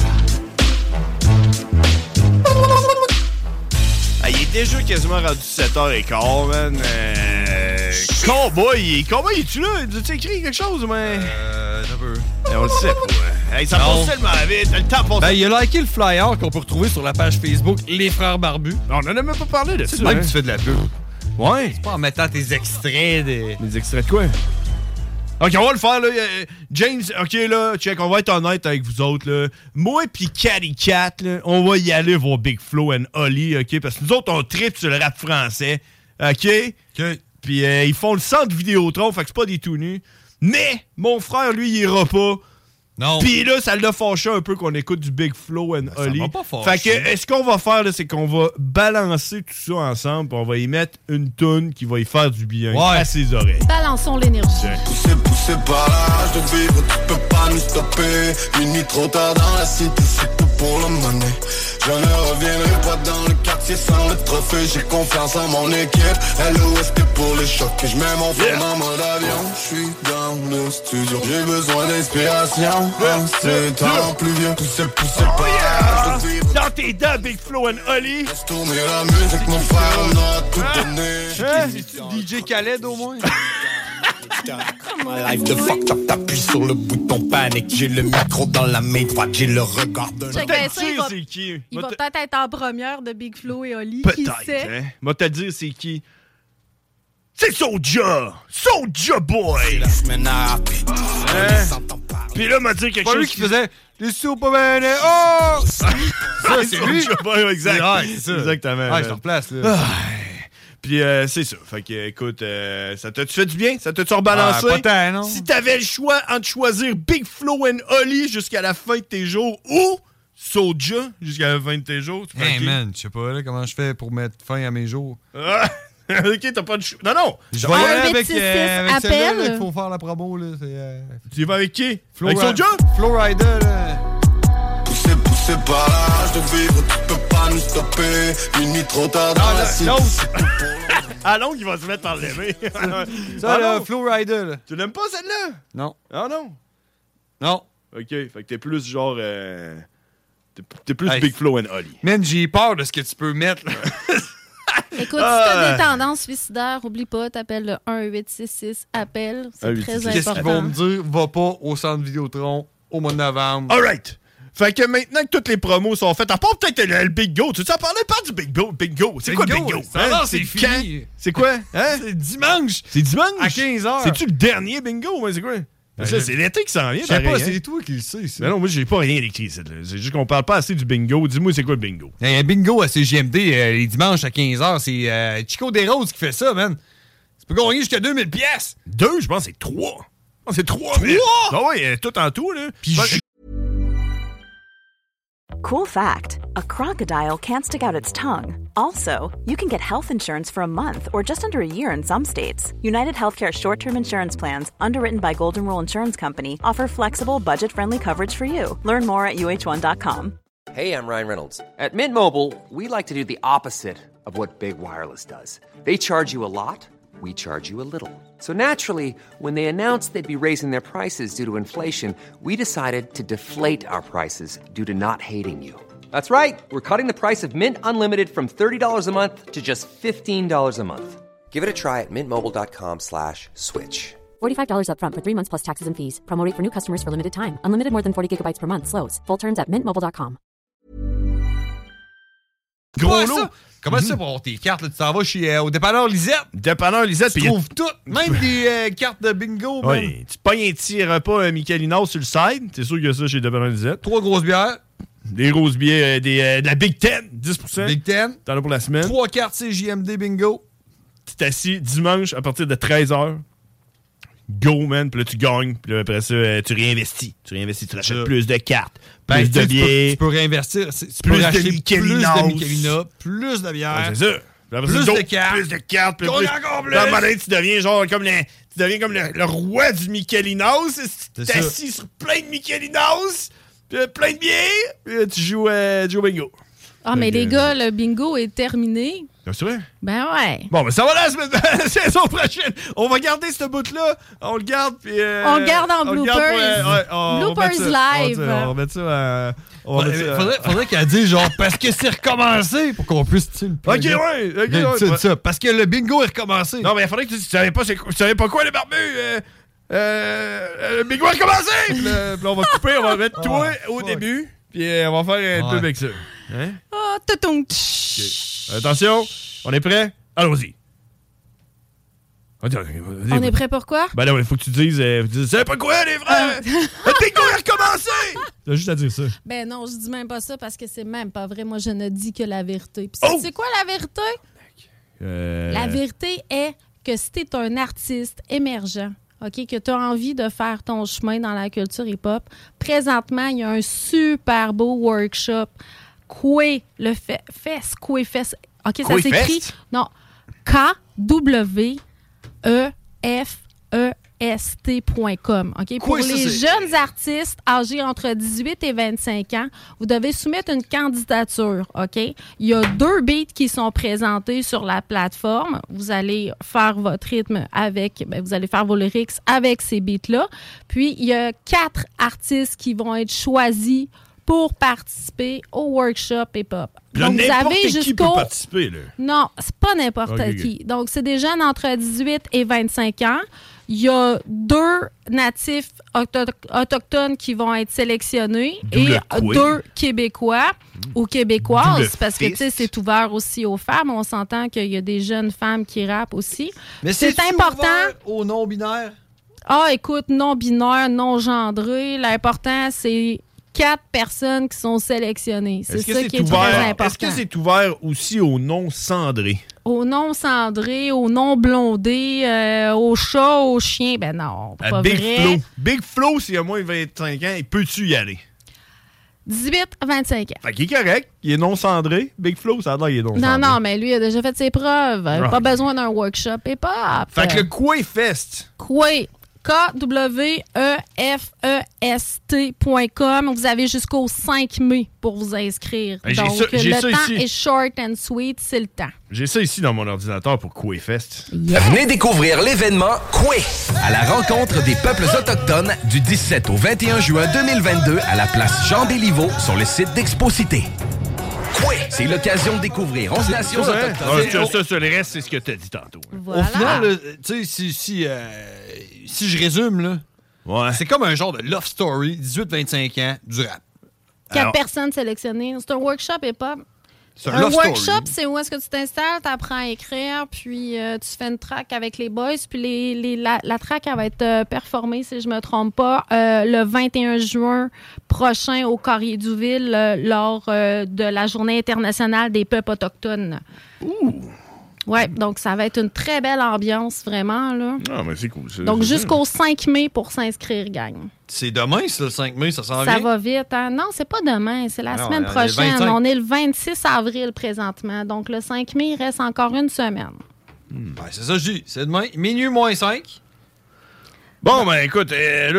Il est déjà quasiment rendu 7h15, man. Cowboy, es-tu là? Tu écrit quelque chose, mais... Un peu. On le sait pas. Ça passe tellement vite. Le temps passe. Il a liké le flyer qu'on peut retrouver sur la page Facebook Les Frères Barbus. On en a même pas parlé de ça. C'est même que tu fais de la pub. Ouais. C'est pas en mettant tes extraits des... Des extraits de quoi? OK, on va le faire, là. James, OK, là, check, on va être honnête avec vous autres, là. Moi pis Catty Cat, là, on va y aller voir Big Flo and Ollie, OK? Parce que nous autres, on tripe sur le rap français, OK? Puis ils font le centre Vidéotron, fait que c'est pas des tout nus. Mais, mon frère, lui, il ira pas. Non. Puis là, ça l'a fâché un peu qu'on écoute du Big Flo and Ollie. Ça va pas fâcher. Fait que, ce qu'on va faire, là, c'est qu'on va balancer tout ça ensemble, puis on va y mettre une toune qui va y faire du bien à ses oreilles. Balançons l'énergie. Poussé par la rage de vivre, tu peux pas nous stopper. Minuit trop tard dans la cité, c'est tout pour le money. Je ne reviendrai pas dans le quartier sans le trophée. J'ai confiance en mon équipe. LOS pour les chocs. Je mets mon phone en mode avion. Je suis dans le studio. J'ai besoin d'inspiration. C'est temps plus vieux. Poussé par la rage de vivre. Dans tes dents, Big Flo and Ollie. Laisse tourner la musique, mon frère, on a tout donné. C'est DJ Khaled au moins? My life de fucked up, t'appuies sur le bouton panique. J'ai le micro dans la main droite, j'ai le regard d'un Check bien ça, il va peut-être être en première de Big Flo et Ollie. Qui sait? Hein? Moi, te dire, c'est qui? C'est Soulja! Soulja Boy! C'est la semaine à Puis là, m'a dit quelque chose. Pas lui qui faisait les Superman. Oh! Ça, c'est lui. Soulja Boy, exact. C'est ça. Exactement. Ah, je te replace, là. Puis c'est ça. Fait que, écoute, ça t'a-tu fait du bien? Ça t'a-tu rebalancé? Pas tant, non? Si t'avais le choix entre choisir Big Flo and Oli jusqu'à la fin de tes jours ou Soulja jusqu'à la fin de tes jours, tu Hey man, je sais pas là, comment je fais pour mettre fin à mes jours. Ok, t'as pas de choix. Non! Je vais y aller avec celle-là, celle-là qu'il faut faire la promo. Là. Tu y vas avec qui? Avec Soulja? Flow Rider, là. Poussé par l'âge de vivre, tu peux pas nous stopper. Minuit trop tard dans la cité. Ah non, il va se mettre par l'aimer. Ça, le Flow Rider, là. Tu l'aimes pas, celle-là? Non. Ah non? Non. Ok, fait que t'es plus genre... T'es plus Big Flo and Oli. Man, j'ai peur de ce que tu peux mettre, là. Écoute, si t'as des tendances suicidaires, oublie pas, t'appelles le 1-866-APPEL. C'est très important. Qu'est-ce qu'ils vont me dire? Va pas au centre Vidéotron au mois de novembre. All right. Fait que maintenant que toutes les promos sont faites, à part peut-être le Bingo, tu sais, en parlais pas du Bingo. C'est quoi le Bingo? C'est fini. C'est quoi? Hein? C'est dimanche. C'est dimanche? À 15h. C'est-tu le dernier Bingo? Ouais, c'est quoi? Ça, c'est l'été qui s'en vient. Je sais pas, hein? c'est toi qui le sais. Ça. Mais non, moi, j'ai pas rien écrit. C'est juste qu'on parle pas assez du bingo. Dis-moi, c'est quoi le bingo? Un bingo à CGMD les dimanches à 15h, c'est Chico Desroses qui fait ça, man. Tu peux gagner jusqu'à 2000 pièces. 2, je pense, c'est 3. C'est 3. 3? Ah oui, tout en tout, là. Puis Cool fact, a crocodile can't stick out its tongue. Also, you can get health insurance for a month or just under a year in some states. United Healthcare short-term insurance plans, underwritten by Golden Rule Insurance Company, offer flexible, budget-friendly coverage for you. Learn more at uh1.com. Hey, I'm Ryan Reynolds. At Mint Mobile, we like to do the opposite of what Big Wireless does. They charge you a lot, we charge you a little. So naturally, when they announced they'd be raising their prices due to inflation, we decided to deflate our prices due to not hating you. That's right. We're cutting the price of Mint Unlimited from $30 a month to just $15 a month. Give it a try at mintmobile.com/switch. $45 up front for 3 months plus taxes and fees. Promo rate for new customers for limited time. Unlimited more than 40 gigabytes per month. Slows full terms at mintmobile.com. Gros lot. Comment ça pour avoir tes cartes? Là, tu t'en vas au dépanneur Lisette. Dépanneur Lisette. Tu trouves tout. Même des cartes de bingo. Oui. Tu pognes un petit repas Michelinos sur le side. C'est sûr qu'il y a ça chez Dépanneur Lisette. 3 grosses bières. Des grosses bières. De la Big Ten. 10%. Big Ten. T'en as pour la semaine. 3 cartes CJMD bingo. Tu t'assis dimanche à partir de 13h. Go, man. Puis là, tu gagnes. Puis là, après ça, tu réinvestis. Tu rachètes plus de cartes. Plus de billets. Tu peux réinvestir. Tu peux plus racheter de Michelina, plus de bière. Ouais, c'est ça. Plus de cartes. Plus de cartes. Plus. Encore plus. Dans le tu deviens genre comme le roi du Michelinos. Tu t'es assis sur plein de Michelinos. Plein de billets. Puis tu joues au bingo. Ah, mais les gars, le bingo est terminé. C'est vrai? Ben ouais. Bon, ben ça va la saison prochaine. On va garder ce bout-là. On le garde. Puis, on le garde en bloopers. Bloopers live. On va mettre ça faudrait qu'elle dise genre parce que c'est recommencé pour qu'on puisse le plugger. Ok, ça. Parce que le bingo est recommencé. Non, mais il faudrait que tu savais pas quoi les barbus. Le bingo est recommencé. Puis là, on va couper, on va mettre toi au début. Puis on va faire un peu avec ça. Hein? Oh, taton. Attention, on est prêt? Allons-y. On est prêt pour quoi? Ben là, il faut que tu dises, c'est pas quoi les vrais? Le bingo est recommencé! T'as juste à dire ça. Ben non, je dis même pas ça parce que c'est même pas vrai. Moi, je ne dis que la vérité. Puis c'est quoi la vérité? La vérité est que si t'es un artiste émergent, OK, que tu as envie de faire ton chemin dans la culture hip-hop, présentement, il y a un super beau workshop. Quefest. OK, ça s'écrit. Non. KWEFEST.com. OK? Pour les jeunes artistes âgés entre 18 et 25 ans, vous devez soumettre une candidature. OK? Il y a 2 beats qui sont présentés sur la plateforme. Vous allez faire votre rythme vous allez faire vos lyrics avec ces beats-là. Puis, il y a 4 artistes qui vont être choisis pour participer au workshop hip-hop. Donc, vous avez qui peut participer, là? Non, c'est pas n'importe qui. Donc, c'est des jeunes entre 18 et 25 ans. Il y a 2 natifs autochtones qui vont être sélectionnés et 2 Québécois ou Québécoises parce que, tu sais, c'est ouvert aussi aux femmes. On s'entend qu'il y a des jeunes femmes qui rappent aussi. Mais c'est important. Ouvert aux non-binaires? Ah, écoute, non-binaire, non-gendré. L'important, c'est 4 personnes qui sont sélectionnées. C'est Est-ce que ça c'est qui est ouvert? très important. Est-ce que c'est ouvert aussi aux non-cendrés? Aux non-cendrés, aux non-blondés, aux chats, aux chiens. Ben non, pas Big vrai. Flo. Big Flo, s'il a moins de 25 ans, peux-tu y aller? 18 à 25 ans. Fait qu'il est correct. Il est non-cendré. Big Flo, ça a l'air qu'il est non-cendré. Non, mais lui, il a déjà fait ses preuves. Right. Pas besoin d'un workshop hip-hop. Fait que le Quayfest. KWEFEST.com. Vous avez jusqu'au 5 mai pour vous inscrire. J'ai Donc, j'ai le ça temps ici. est short and sweet, c'est le temps. J'ai ça ici dans mon ordinateur pour Quayfest. Venez découvrir l'événement Koué à la rencontre des peuples autochtones du 17 au 21 juin 2022 à la place Jean-Béliveau sur le site d'Exposité. Koué, c'est l'occasion de découvrir 11 nations autochtones. Ça, le reste, c'est ce que tu as dit tantôt. Voilà. Au final, là, tu sais, si je résume, là, c'est comme un genre de love story, 18-25 ans, du rap. 4 personnes sélectionnées. C'est un workshop hip-hop. C'est Un love workshop, story. c'est où est-ce que tu t'installes, tu apprends à écrire, puis tu fais une track avec les boys, puis la track, elle va être performée, si je me trompe pas, le 21 juin prochain au Carrier-Douville lors de la Journée internationale des peuples autochtones. Ouais, donc ça va être une très belle ambiance, vraiment, là. Ah, mais c'est cool. Donc jusqu'au 5 mai pour s'inscrire, gang. C'est demain, ça, le 5 mai, ça s'en Ça vient? va vite, hein? Non, c'est pas demain, c'est la Non, semaine on est le prochaine. 25. On est le 26 avril présentement. Donc le 5 mai, il reste encore une semaine. Ben, c'est ça que je dis. C'est demain, minuit moins 5. Bon, ben écoute,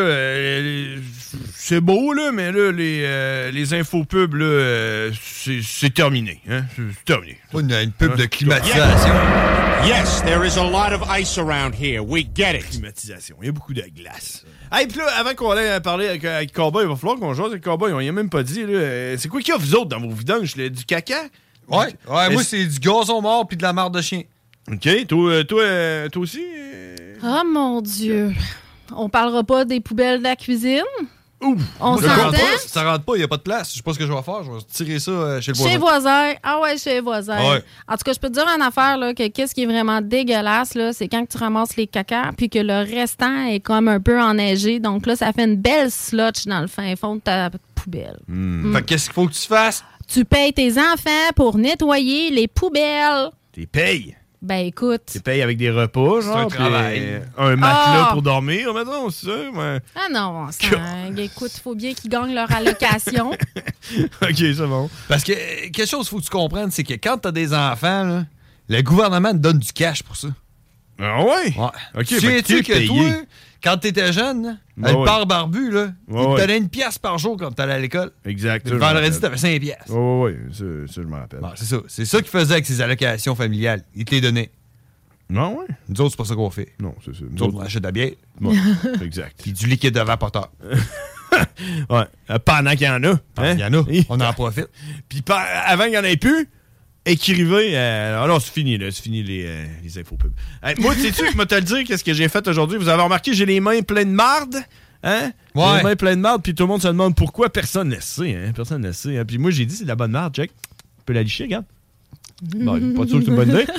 c'est beau, là, mais là, les infopubs, là, c'est terminé. Hein? C'est terminé. Une pub de climatisation. Yes, there is a lot of ice around here. We get it. Climatisation. Il y a beaucoup de glace. Hey, puis là, avant qu'on aille parler avec Cowboy, il va falloir qu'on joue avec Cowboy. On y a même pas dit, là. C'est quoi qu'il y a, vous autres, dans vos vidanges? Du caca? Ouais, moi, c'est du gazon mort puis de la marde de chien. OK. Toi aussi? Oh mon Dieu. On parlera pas des poubelles de la cuisine. On ça rentre s'entend? pas, ça rentre pas, il n'y a pas de place. Je sais pas ce que je vais faire. Je vais tirer ça chez le voisin. Chez voisin. Ah ouais, chez voisin. Ouais. En tout cas, je peux te dire une affaire, là, que qu'est-ce qui est vraiment dégueulasse, là, c'est quand tu ramasses les cacas puis que le restant est comme un peu enneigé. Donc là, ça fait une belle slotch dans le fin fond de ta poubelle. Fait que qu'est-ce qu'il faut que tu fasses? Tu payes tes enfants pour nettoyer les poubelles. T'es payes. Ben écoute. Tu payes avec des repas, genre. un puis, travail. Un matelas Ah! pour dormir, mettons, c'est ça? Ouais. Ah non, écoute, il faut bien qu'ils gagnent leur allocation. OK, c'est bon. Parce que quelque chose qu'il faut que tu comprennes, c'est que quand t'as des enfants, là, le gouvernement te donne du cash pour ça. Ah ouais? OK, Tu fait sais-tu t'es que payé. toi, quand t'étais jeune, là, Ouais, le ouais. père barbu, là, il Ouais, te ouais. donnait 1 pièce par jour quand t'allais à l'école. Exact. Le vendredi, t'avais 5 pièces. Oui, ça, je me rappelle. C'est ça. C'est ça qu'il faisait avec ses allocations familiales. Il te les donnait. Non, ouais. Nous autres, c'est pas ça qu'on fait. Non, c'est ça. Nous autres, on achète de la bière. Ouais, exact. Puis du liquide de vapoteur. Ouais. Pendant qu'il y en a. Hein? Il y en a. On en profite. Puis avant qu'il n'y en ait plus, écrivez. Alors, c'est fini, là. C'est fini les infopubs. Moi, sais-tu, je vais te le dire, qu'est-ce que j'ai fait aujourd'hui? Vous avez remarqué, j'ai les mains pleines de marde. Hein? Ouais. J'ai les mains pleines de marde, puis tout le monde se demande pourquoi. Personne ne le sait. Hein? Personne ne le sait. Hein? Puis moi, j'ai dit, c'est de la bonne marde, Jack. Tu peux la licher, regarde. Bon, pas sûr que c'est une bonne idée.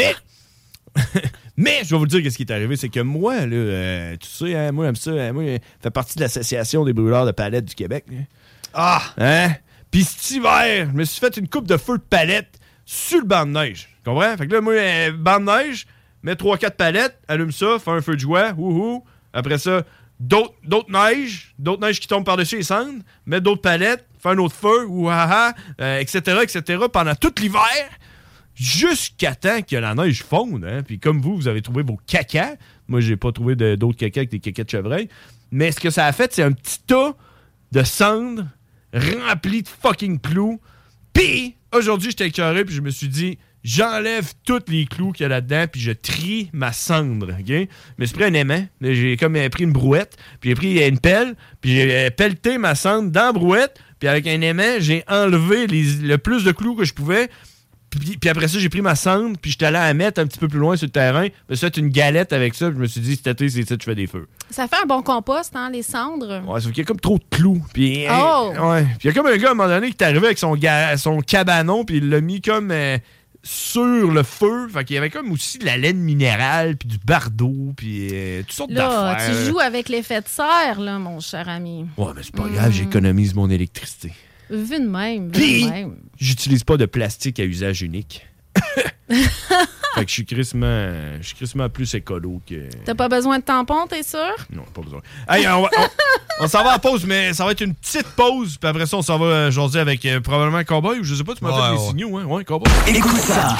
Mais je vais vous dire qu'est-ce qui est arrivé, c'est que moi, là, tu sais, hein, moi, j'aime ça. Moi, je fais partie de l'Association des brûleurs de palettes du Québec. Hein? Ah! Hein? Puis cet hiver, je me suis fait une coupe de feu de palettes sur le banc de neige. Tu comprends? Fait que là, moi, banc de neige, mets 3-4 palettes, allume ça, fais un feu de joie, wouhou. Après ça, d'autres neiges qui tombent par-dessus les cendres, mets d'autres palettes, fais un autre feu, ouhaha, etc., pendant tout l'hiver. Jusqu'à temps que la neige fonde. Hein? Puis comme vous avez trouvé vos cacas. Moi, j'ai pas trouvé d'autres cacas que des cacas de chevreuil. Mais ce que ça a fait, c'est un petit tas de cendres rempli de fucking clous. Puis, aujourd'hui, j'étais écœuré, puis je me suis dit, j'enlève tous les clous qu'il y a là-dedans, puis je trie ma cendre. OK? Je me suis pris un aimant. J'ai comme pris une brouette, puis j'ai pris une pelle, puis j'ai pelleté ma cendre dans la brouette, puis avec un aimant, j'ai enlevé le plus de clous que je pouvais. Puis après ça, j'ai pris ma cendre, puis j'étais allé à la mettre un petit peu plus loin sur le terrain. Je me suis fait une galette avec ça, puis je me suis dit, cet été, c'est ça que je fais des feux. Ça fait un bon compost, hein, les cendres. Ouais, sauf qu'il y a comme trop de clous. Puis, Oh! ouais. Puis il y a comme un gars, à un moment donné, qui est arrivé avec son cabanon, puis il l'a mis comme sur le feu. Fait qu'il y avait comme aussi de la laine minérale, puis du bardeau, puis toutes sortes là, d'affaires. Tu joues avec l'effet de serre, là, mon cher ami. Ouais, mais c'est pas grave, j'économise mon électricité. Vu de même, Puis, j'utilise pas de plastique à usage unique. Fait que je suis crissement plus écolo que... T'as pas besoin de tampon, t'es sûr? Non, pas besoin. Hey, on s'en va en pause, mais ça va être une petite pause. Puis après ça, on s'en va jaser avec probablement Cowboy, ou je sais pas, tu m'as fait des signaux, hein? Ouais, Cowboy. Écoute ça.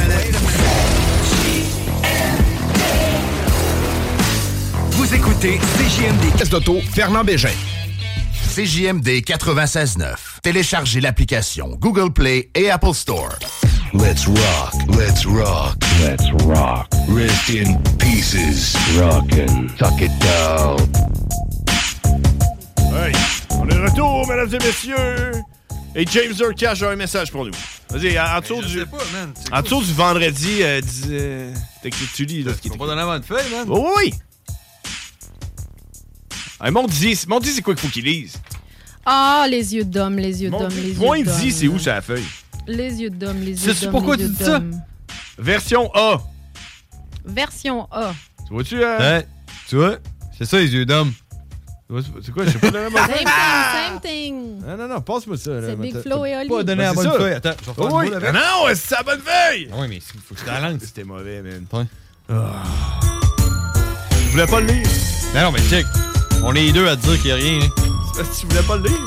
Vous écoutez CJMD. Caisse d'auto, Fernand Bégin. CJMD 96.9. Téléchargez l'application Google Play et Apple Store. Let's rock, let's rock, let's rock. Rest in pieces. Rockin', tuck it down. Hey, on est de retour, mesdames et messieurs. Et James Urquhart a un message pour nous. Vas-y, en dessous du vendredi, tu lis. Tu vas pas donner avant de feuille, man? Oh, oui! Hey, mon dit, c'est quoi qu'il faut qu'il lise? Ah, les yeux d'homme, les yeux d'homme, les yeux d'homme. Moi, il dit, c'est où sa feuille? Les yeux d'homme, les yeux d'homme. Sais-tu pourquoi tu dis ça? Version A. Version A. Tu vois-tu? Tu vois? C'est ça, les yeux d'homme. C'est quoi? Je sais pas donner la bonne feuille. Same thing. Non, passe-moi ça. C'est Big Flo et Oli. Pas donner la bonne feuille. Attends, je vais faire oui. le mot avec. Non, c'est la bonne feuille! Oui, mais il faut que je la lance. C'était mauvais, man. Ouais. Tu voulais pas le lire? Non, mais check. On est les deux à te dire qu'il n'y a rien. Hein. Tu voulais pas le lire?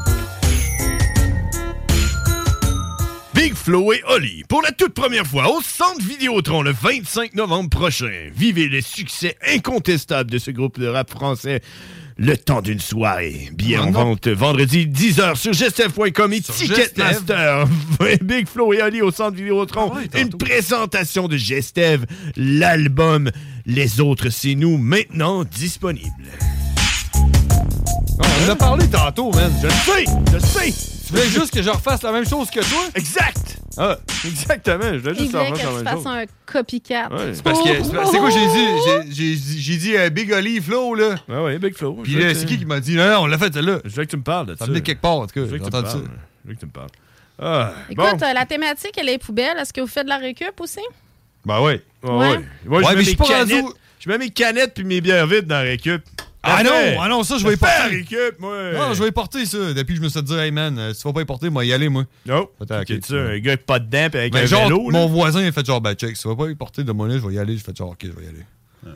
Big Flo et Oli, pour la toute première fois au Centre Vidéotron le 25 novembre prochain. Vivez le succès incontestable de ce groupe de rap français le temps d'une soirée. Billets en vente vendredi 10h sur gestev.com et Ticketmaster. Big Flo et Oli au Centre Vidéotron. Une présentation de Gestev, l'album Les Autres C'est Nous, maintenant disponible. On en a parlé tantôt, man. Je sais. Tu voulais juste que je refasse la même chose que toi? Exact! Ah, exactement. Je voulais juste refaire la même chose. Il voulait que tu fasses un copycat. Ouais. C'est parce que... C'est quoi j'ai dit Big Oli Flo, là. Ouais, Big Flo. Puis c'est qui m'a dit? Non, on l'a fait, celle-là. Je veux que tu me parles de ça. Ça venait quelque part, en tout cas. Je veux j'ai entendu ça. Je veux que tu me parles. Ah, écoute, la thématique, elle est poubelle. Est-ce que vous faites de la récup aussi? Ben oui. Ouais. Moi, mais je suis pas canettes. Je mets mes canettes puis mes bières vides dans la récup. Ah non, ça, je vais y porter. Récup, moi. Non, je vais y porter, ça. Depuis que je me suis dit, hey man, si tu vas pas y porter, moi, y aller, moi. Non. Okay, ça, un gars pas de dents pis avec un genre, vélo. Mon voisin, il a fait genre, ben, check, si tu vas pas y porter de monnaie, je vais y aller. Je fais genre, ok, je vais y aller. Ouais.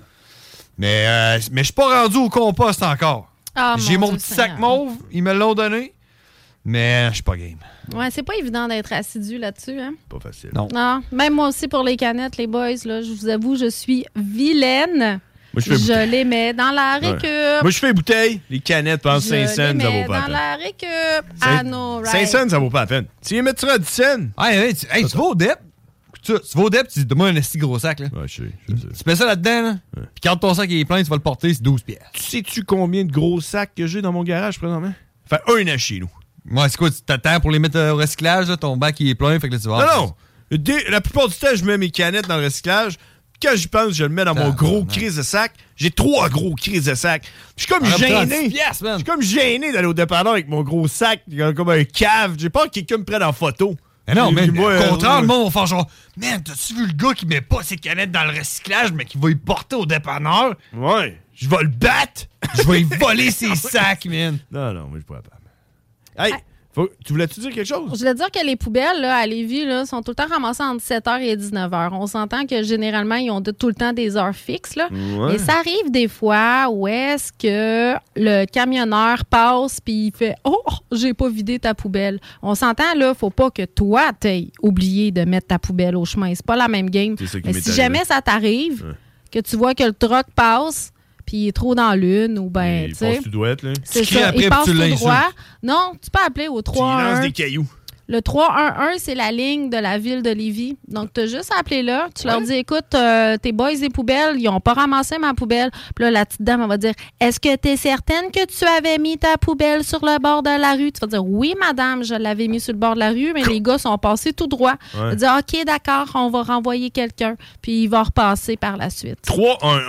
Mais je suis pas rendu au compost encore. Ah, j'ai mon petit sac mauve, ils me l'ont donné, mais je suis pas game. Ouais, c'est pas évident d'être assidu là-dessus, hein? Pas facile. Non. Même moi aussi pour les canettes, les boys, là, je vous avoue, je suis vilaine. Moi, je les mets dans la récup. Ouais. Moi, je fais bouteille. Les canettes, pendant 5 cents, ça vaut pas la peine. dans la récup. I know, right? 5 cents, ça vaut pas la peine. Tu les mettras à 10 cents. Hey, tu vas au DEP. Tu vas au DEP, tu dis, donne-moi un esti gros sac, là. Ouais, je sais. Tu mets ça là-dedans, là. Ouais. Puis quand ton sac est plein, tu vas le porter, c'est 12 pièces. Tu sais-tu combien de gros sacs que j'ai dans mon garage, présentement? Fait un à chez nous. Ouais, c'est quoi, tu t'attends pour les mettre au recyclage, là, ton bac, il est plein, fait que là, tu vas... Non. La plupart du temps, je mets mes canettes dans le recyclage. Quand j'y pense, je le mets dans mon gros crise de sac. J'ai 3 gros crises de sac. Je suis comme gêné. Je suis comme gêné d'aller au dépanneur avec mon gros sac, comme un cave. J'ai peur que quelqu'un me prenne en photo. Mais non, mais au contraire, le monde va faire genre, man, t'as-tu vu le gars qui met pas ses canettes dans le recyclage, mais qui va y porter au dépanneur? Ouais. Je vais le battre. Je vais y voler ses sacs, man. Non, moi, je pourrais pas. Hey! Tu voulais-tu dire quelque chose? Je voulais dire que les poubelles là, à Lévis là, sont tout le temps ramassées entre 7h et 19h. On s'entend que généralement, ils ont tout le temps des heures fixes. Là. Ouais. Et ça arrive des fois où est-ce que le camionneur passe puis il fait « Oh, j'ai pas vidé ta poubelle. » On s'entend, là, faut pas que toi, t'aies oublié de mettre ta poubelle au chemin. C'est pas la même game. Mais si jamais ça t'arrive, que tu vois que le truck passe, puis il est trop dans l'une, ou ben, tu sais. Il passe tout douette, là. C'est ça, il passe tout droit. Non, tu peux appeler au 311. Tu lances des cailloux. Le 311, c'est la ligne de la ville de Lévis. Donc, tu as juste à appeler là. Tu leur dis, écoute, tes boys des poubelles, ils n'ont pas ramassé ma poubelle. Puis là, la petite dame, elle va dire, est-ce que tu es certaine que tu avais mis ta poubelle sur le bord de la rue? Tu vas dire, oui, madame, je l'avais mis sur le bord de la rue, mais les gars sont passés tout droit. Tu vas dire, OK, d'accord, on va renvoyer quelqu'un. Puis il va repasser par la suite. 311.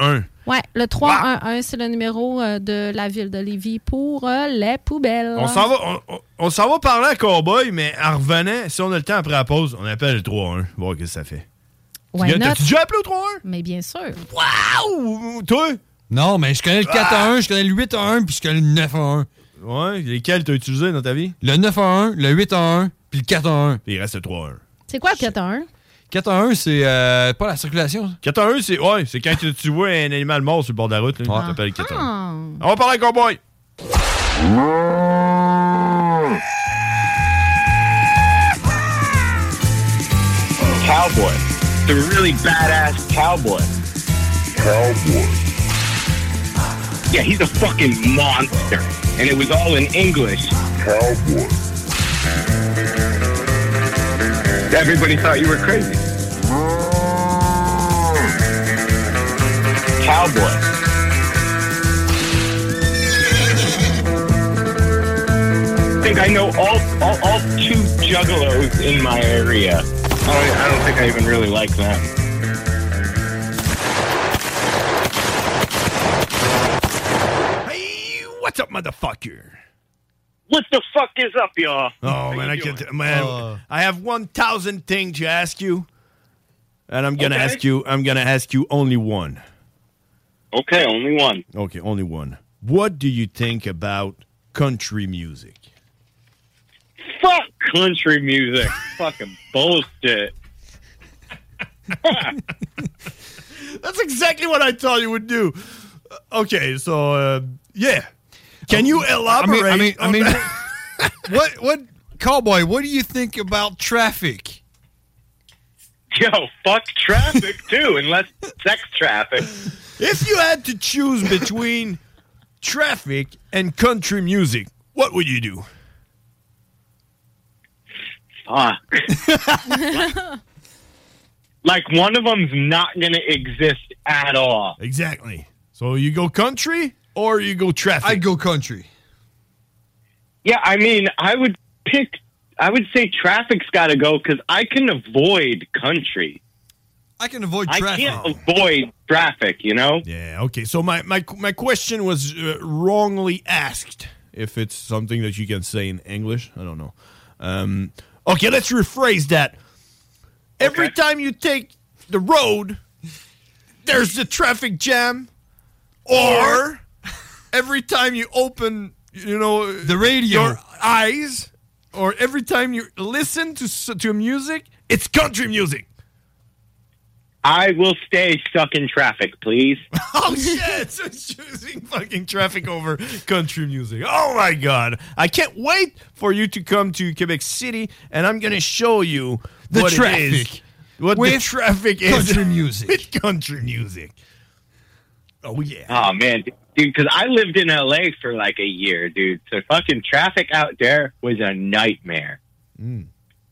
Ouais, le 311, c'est le numéro de la ville de Lévis pour les poubelles. On s'en va parler à Cowboy, mais en revenant, si on a le temps après la pause, on appelle le 311. Voir qu'est-ce que ça fait. T'as-tu déjà appelé au 311? Mais bien sûr. Waouh! Toi? Non, mais je connais le 411, je connais le 811, puis je connais le 911. Ouais, lesquels t'as utilisé dans ta vie? Le 911, le 811, puis le 411. Puis il reste le 311. C'est quoi le 411? 411, c'est pas la circulation. 411, c'est quand tu vois un animal mort sur le bord de la route. Là, ça s'appelle le 411. On va parler à Cowboy. Cowboy. The really badass cowboy. Cowboy. Yeah, he's a fucking monster. And it was all in English. Cowboy. Everybody thought you were crazy. Cowboy. I think I know all two juggalos in my area. I don't think I even really like them. Hey, what's up, motherfucker? What the fuck is up, y'all? Oh, man, I have 1,000 things to ask you. And I'm gonna ask you only one. Okay, only one. Okay, only one. What do you think about country music? Fuck country music. Fucking bullshit. That's exactly what I thought you would do. Okay, so, yeah. Can you elaborate? I mean what, Cowboy, what do you think about traffic? Yo, fuck traffic, too, unless sex traffic. If you had to choose between traffic and country music, what would you do? Fuck. Like, one of them's not going to exist at all. Exactly. So you go country or you go traffic? I'd go country. Yeah, I mean, I would say traffic's got to go because I can avoid country. I can avoid traffic. I can't avoid traffic, you know? Yeah, okay. So my question was wrongly asked. If it's something that you can say in English, I don't know. Okay, let's rephrase that. Every time you take the road, there's the traffic jam. Or every time you open, the radio, your eyes, or every time you listen to music, it's country music. I will stay stuck in traffic, please. Oh, shit. So choosing fucking traffic over country music. Oh, my God. I can't wait for you to come to Quebec City, and I'm going to show you the traffic. It is. What the traffic is. Country music. With country music. Oh, yeah. Oh, man. Dude, because I lived in L.A. for like a year, dude. So fucking traffic out there was a nightmare. Mm.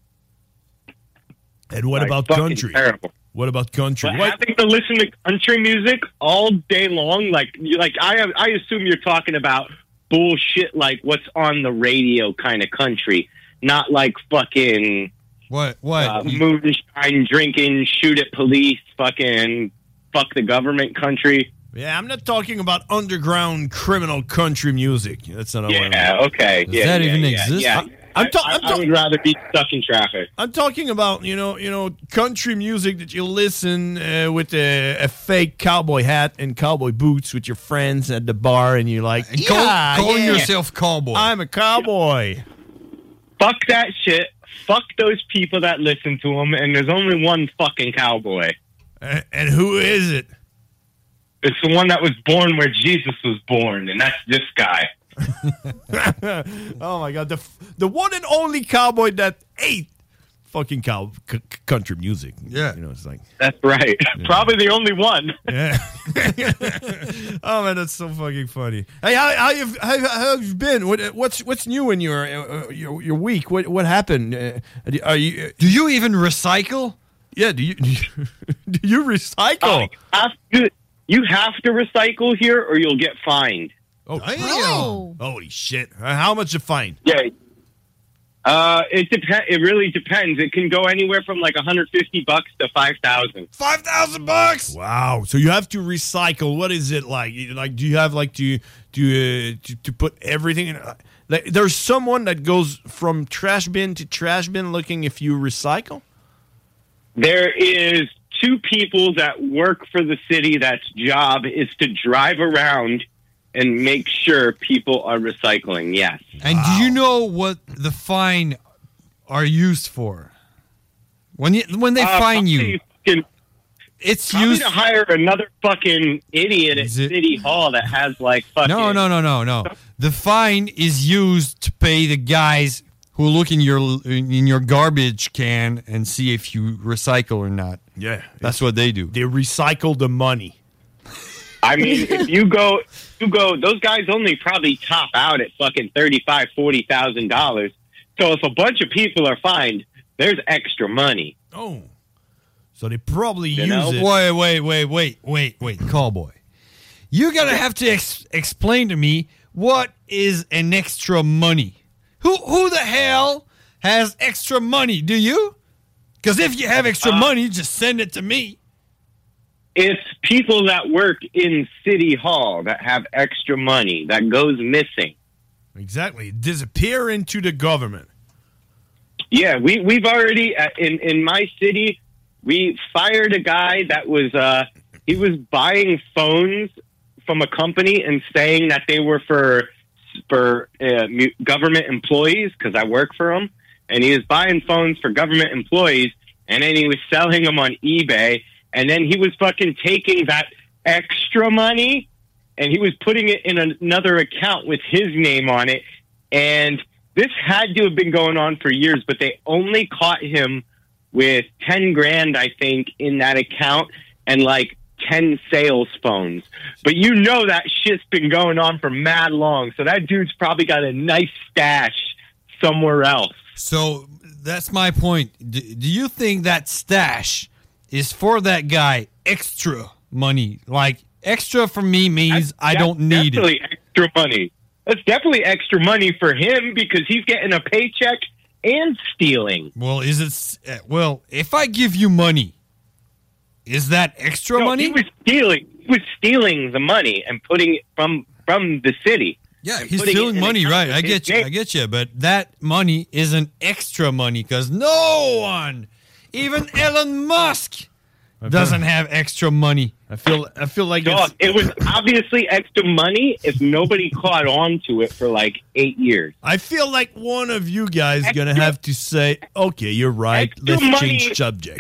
And what about country? Terrible. What about country? Having to listen to country music all day long, like I assume you're talking about bullshit like what's on the radio kind of country, not like fucking what moonshine drinking, shoot at police, fucking fuck the government country. Yeah, I'm not talking about underground criminal country music. That's not. Yeah, okay. Does that even exist? Yeah. I would rather be stuck in traffic. I'm talking about, country music that you listen with a fake cowboy hat and cowboy boots with your friends at the bar, and you're like, calling yourself cowboy. I'm a cowboy. Fuck that shit. Fuck those people that listen to them, and there's only one fucking cowboy. And who is it? It's the one that was born where Jesus was born, and that's this guy. Oh my God, the one and only cowboy that ate fucking country music. Yeah, it's like that's right. Yeah. Probably the only one. Yeah. Oh man, that's so fucking funny. Hey, how have you been? What's new in your week? What happened? Do you even recycle? Yeah, do you recycle? You have to recycle here, or you'll get fined. Oh, damn. Holy shit. How much a fine? Yeah. It depends. It really depends. It can go anywhere from like $150 to $5,000. $5,000. Wow. So you have to recycle. What is it like? Like, do you have like to put everything in? Like, there's someone that goes from trash bin to trash bin looking if you recycle? There is 2 people that work for the city that's job is to drive around and make sure people are recycling, yes. And do you know what the fine are used for? When they fine you, it's used to hire another fucking idiot at City Hall that has like fucking... No. The fine is used to pay the guys who look in your garbage can and see if you recycle or not. Yeah. That's what they do. They recycle the money. I mean, if you go, those guys only probably top out at fucking $35,000, $40,000. So if a bunch of people are fined, there's extra money. Oh. So they probably use it. Wait, cowboy. You're going to have to explain to me what is an extra money. Who the hell has extra money? Do you? Because if you have extra money, just send it to me. It's people that work in City Hall that have extra money that goes missing. Exactly. Disappear into the government. Yeah, we've already, in my city, we fired a guy that was, he was buying phones from a company and saying that they were for government employees, because I work for him. And he was buying phones for government employees, and then he was selling them on eBay. And then he was fucking taking that extra money and he was putting it in another account with his name on it. And this had to have been going on for years, but they only caught him with 10 grand, I think, in that account and like 10 sales phones. But you know that shit's been going on for mad long. So that dude's probably got a nice stash somewhere else. So that's my point. Do you think that stash is for that guy extra money? Like, extra for me means I don't need it. Definitely extra money. That's definitely extra money for him because he's getting a paycheck and stealing. Well, is it? Well, if I give you money, is that extra money? He was stealing. He was stealing the money and putting it from the city. Yeah, he's stealing money, right? I get you. But that money isn't extra money because no one, even Elon Musk, doesn't have extra money. I feel like it was obviously extra money if nobody caught on to it for like 8 years. I feel like one of you guys is gonna have to say, "Okay, you're right. Let's change subject."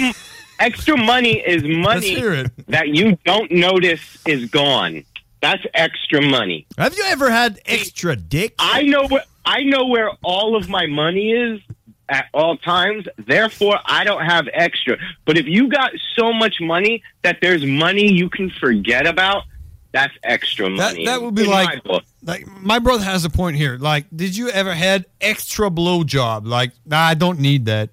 Extra money is money that you don't notice is gone. That's extra money. Have you ever had extra dick? I know where all of my money is at all times. Therefore, I don't have extra. But if you got so much money that there's money you can forget about, that's extra money. That would be like my brother has a point here. Like, did you ever had extra blowjob? Like, nah, I don't need that.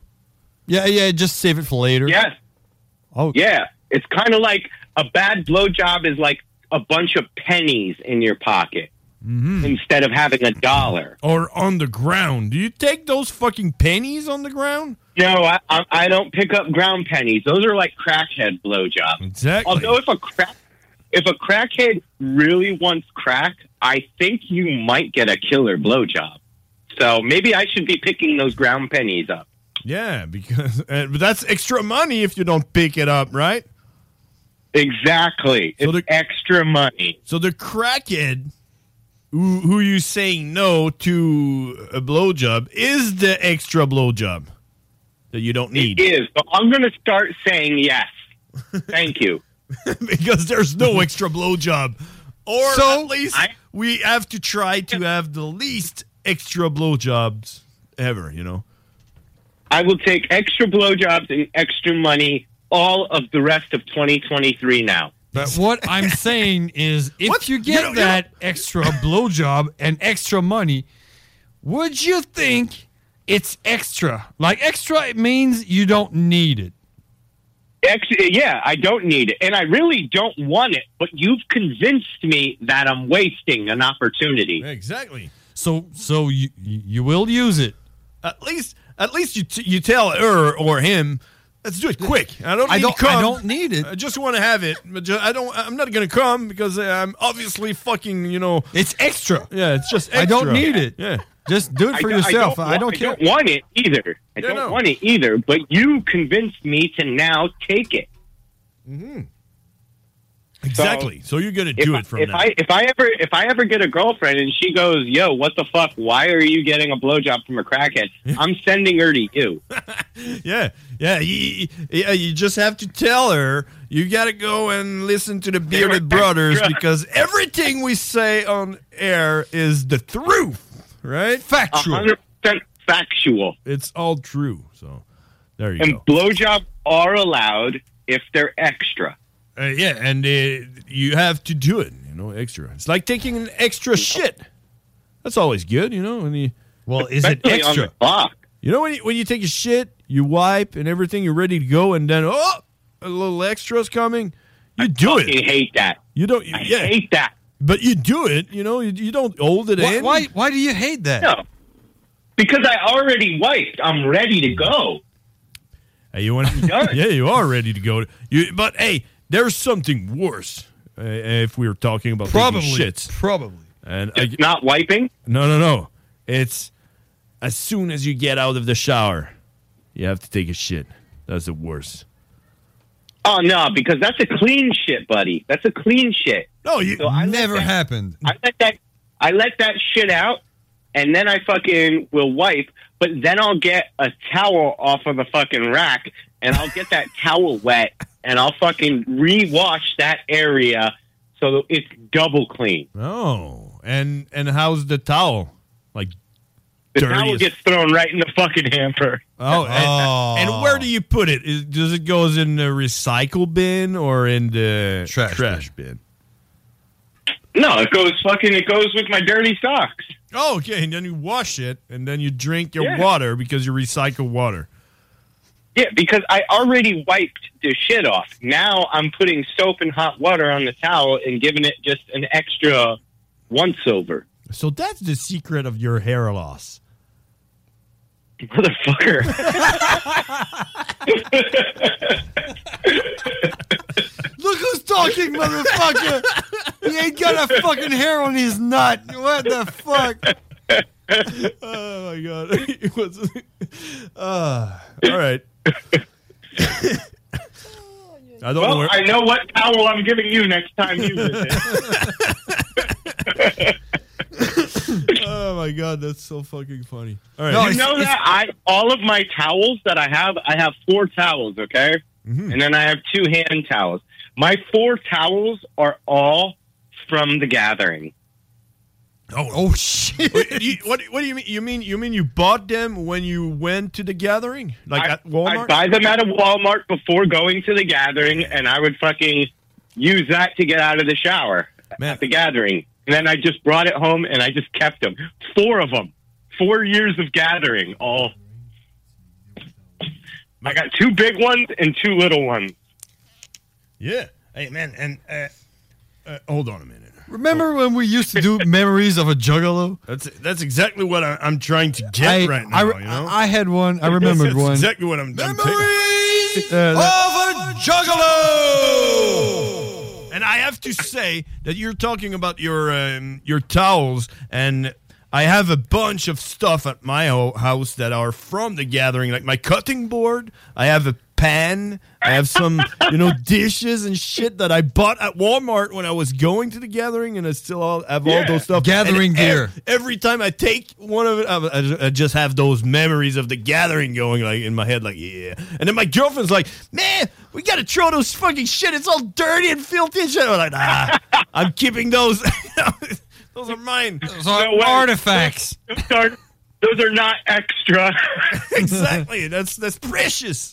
Yeah, just save it for later. Yes. Oh, yeah. It's kind of like a bad blowjob is like a bunch of pennies in your pocket instead of having $1. Or on the ground. Do you take those fucking pennies on the ground? No, I don't pick up ground pennies. Those are like crackhead blowjobs. Exactly. Although if a crackhead really wants crack, I think you might get a killer blowjob. So maybe I should be picking those ground pennies up. Yeah, because but that's extra money if you don't pick it up, right? Exactly. It's extra money. So the crackhead who you saying no to a blowjob is the extra blowjob that you don't need. It is. So I'm going to start saying yes. Thank you. Because there's no extra blowjob. Or at least we have to try to have the least extra blowjobs ever, you know? I will take extra blowjobs and extra money all of the rest of 2023 now. But what I'm saying is, if you get that extra blowjob and extra money, would you think it's extra? Like, extra, it means you don't need it. Yeah, I don't need it. And I really don't want it. But you've convinced me that I'm wasting an opportunity. Exactly. So you will use it. At least you tell her or him. Let's do it quick. I don't need it. I just want to have it. But I'm not going to come because I'm obviously fucking, It's extra. Yeah, it's just extra. I don't need it. Yeah. Just do it for yourself. I don't care. I don't want it either. I don't want it either, but you convinced me to now take it. Mm-hmm. Exactly. So you're going to do it from now. If I ever get a girlfriend and she goes, "Yo, what the fuck? Why are you getting a blowjob from a crackhead?" I'm sending her to you. Yeah. You just have to tell her you got to go and listen to the Bearded Brothers because everything we say on air is the truth, right? Factual. 100% factual. It's all true. So there you go. And blowjobs are allowed if they're extra. And you have to do it, extra. It's like taking an extra shit. That's always good, Well, is it extra? On the clock. When you take a shit, you wipe and everything, you're ready to go, and then a little extra's coming. You do it. I hate that. You don't. I hate that. But you do it. You don't hold it in. Why do you hate that? No, because I already wiped. I'm ready to go. Hey, you want? Yeah, you are ready to go. But hey. There's something worse if we were talking about taking shits. Probably. And it's not wiping? No. It's as soon as you get out of the shower, you have to take a shit. That's the worst. Oh, no, because that's a clean shit, buddy. That's a clean shit. No, never happened. I let that shit out, and then I fucking will wipe, but then I'll get a towel off of the fucking rack, and I'll get that towel wet, and I'll fucking re-wash that area so it's double clean. Oh, and how's the towel? Like the towel gets thrown right in the fucking hamper. Oh, and where do you put it? Does it goes in the recycle bin or in the trash bin? No, it goes with my dirty socks. Oh, okay, and then you wash it, and then you drink your water because you recycle water. Yeah, because I already wiped the shit off. Now I'm putting soap and hot water on the towel and giving it just an extra once-over. So that's the secret of your hair loss. Motherfucker. Look who's talking, motherfucker. He ain't got a fucking hair on his nut. What the fuck? Oh, my God. It was, all right. I know what towel I'm giving you next time you visit. Oh my God, that's so fucking funny. All right. No, you know that all of my towels that I have 4 towels, okay? Mm-hmm. And then I have 2 hand towels. My 4 towels are all from the gathering. Oh shit! What do you mean? You mean you bought them when you went to the gathering, like at Walmart? I buy them at a Walmart before going to the gathering, and I would fucking use that to get out of the shower at the gathering. And then I just brought it home, and I just kept them. 4 of them. 4 years of gathering. All. I got 2 big ones and 2 little ones. Yeah. Hey man, and hold on a minute. Remember when we used to do memories of a juggalo? That's exactly what I'm trying to get right now. I had one. I remembered one. That's exactly what I'm Memories of a juggalo. And I have to say that you're talking about your towels, and I have a bunch of stuff at my house that are from the gathering, like my cutting board. I have a pan. I have some, dishes and shit that I bought at Walmart when I was going to the gathering, and I still have all those stuff. Gathering gear. Every time I take one of it, I just have those memories of the gathering going like in my head, like, yeah. And then my girlfriend's like, man, we got to throw those fucking shit. It's all dirty and filthy and shit. I'm like, I'm keeping those. Those are mine. Those are artifacts. Those are not extra. Exactly. That's precious.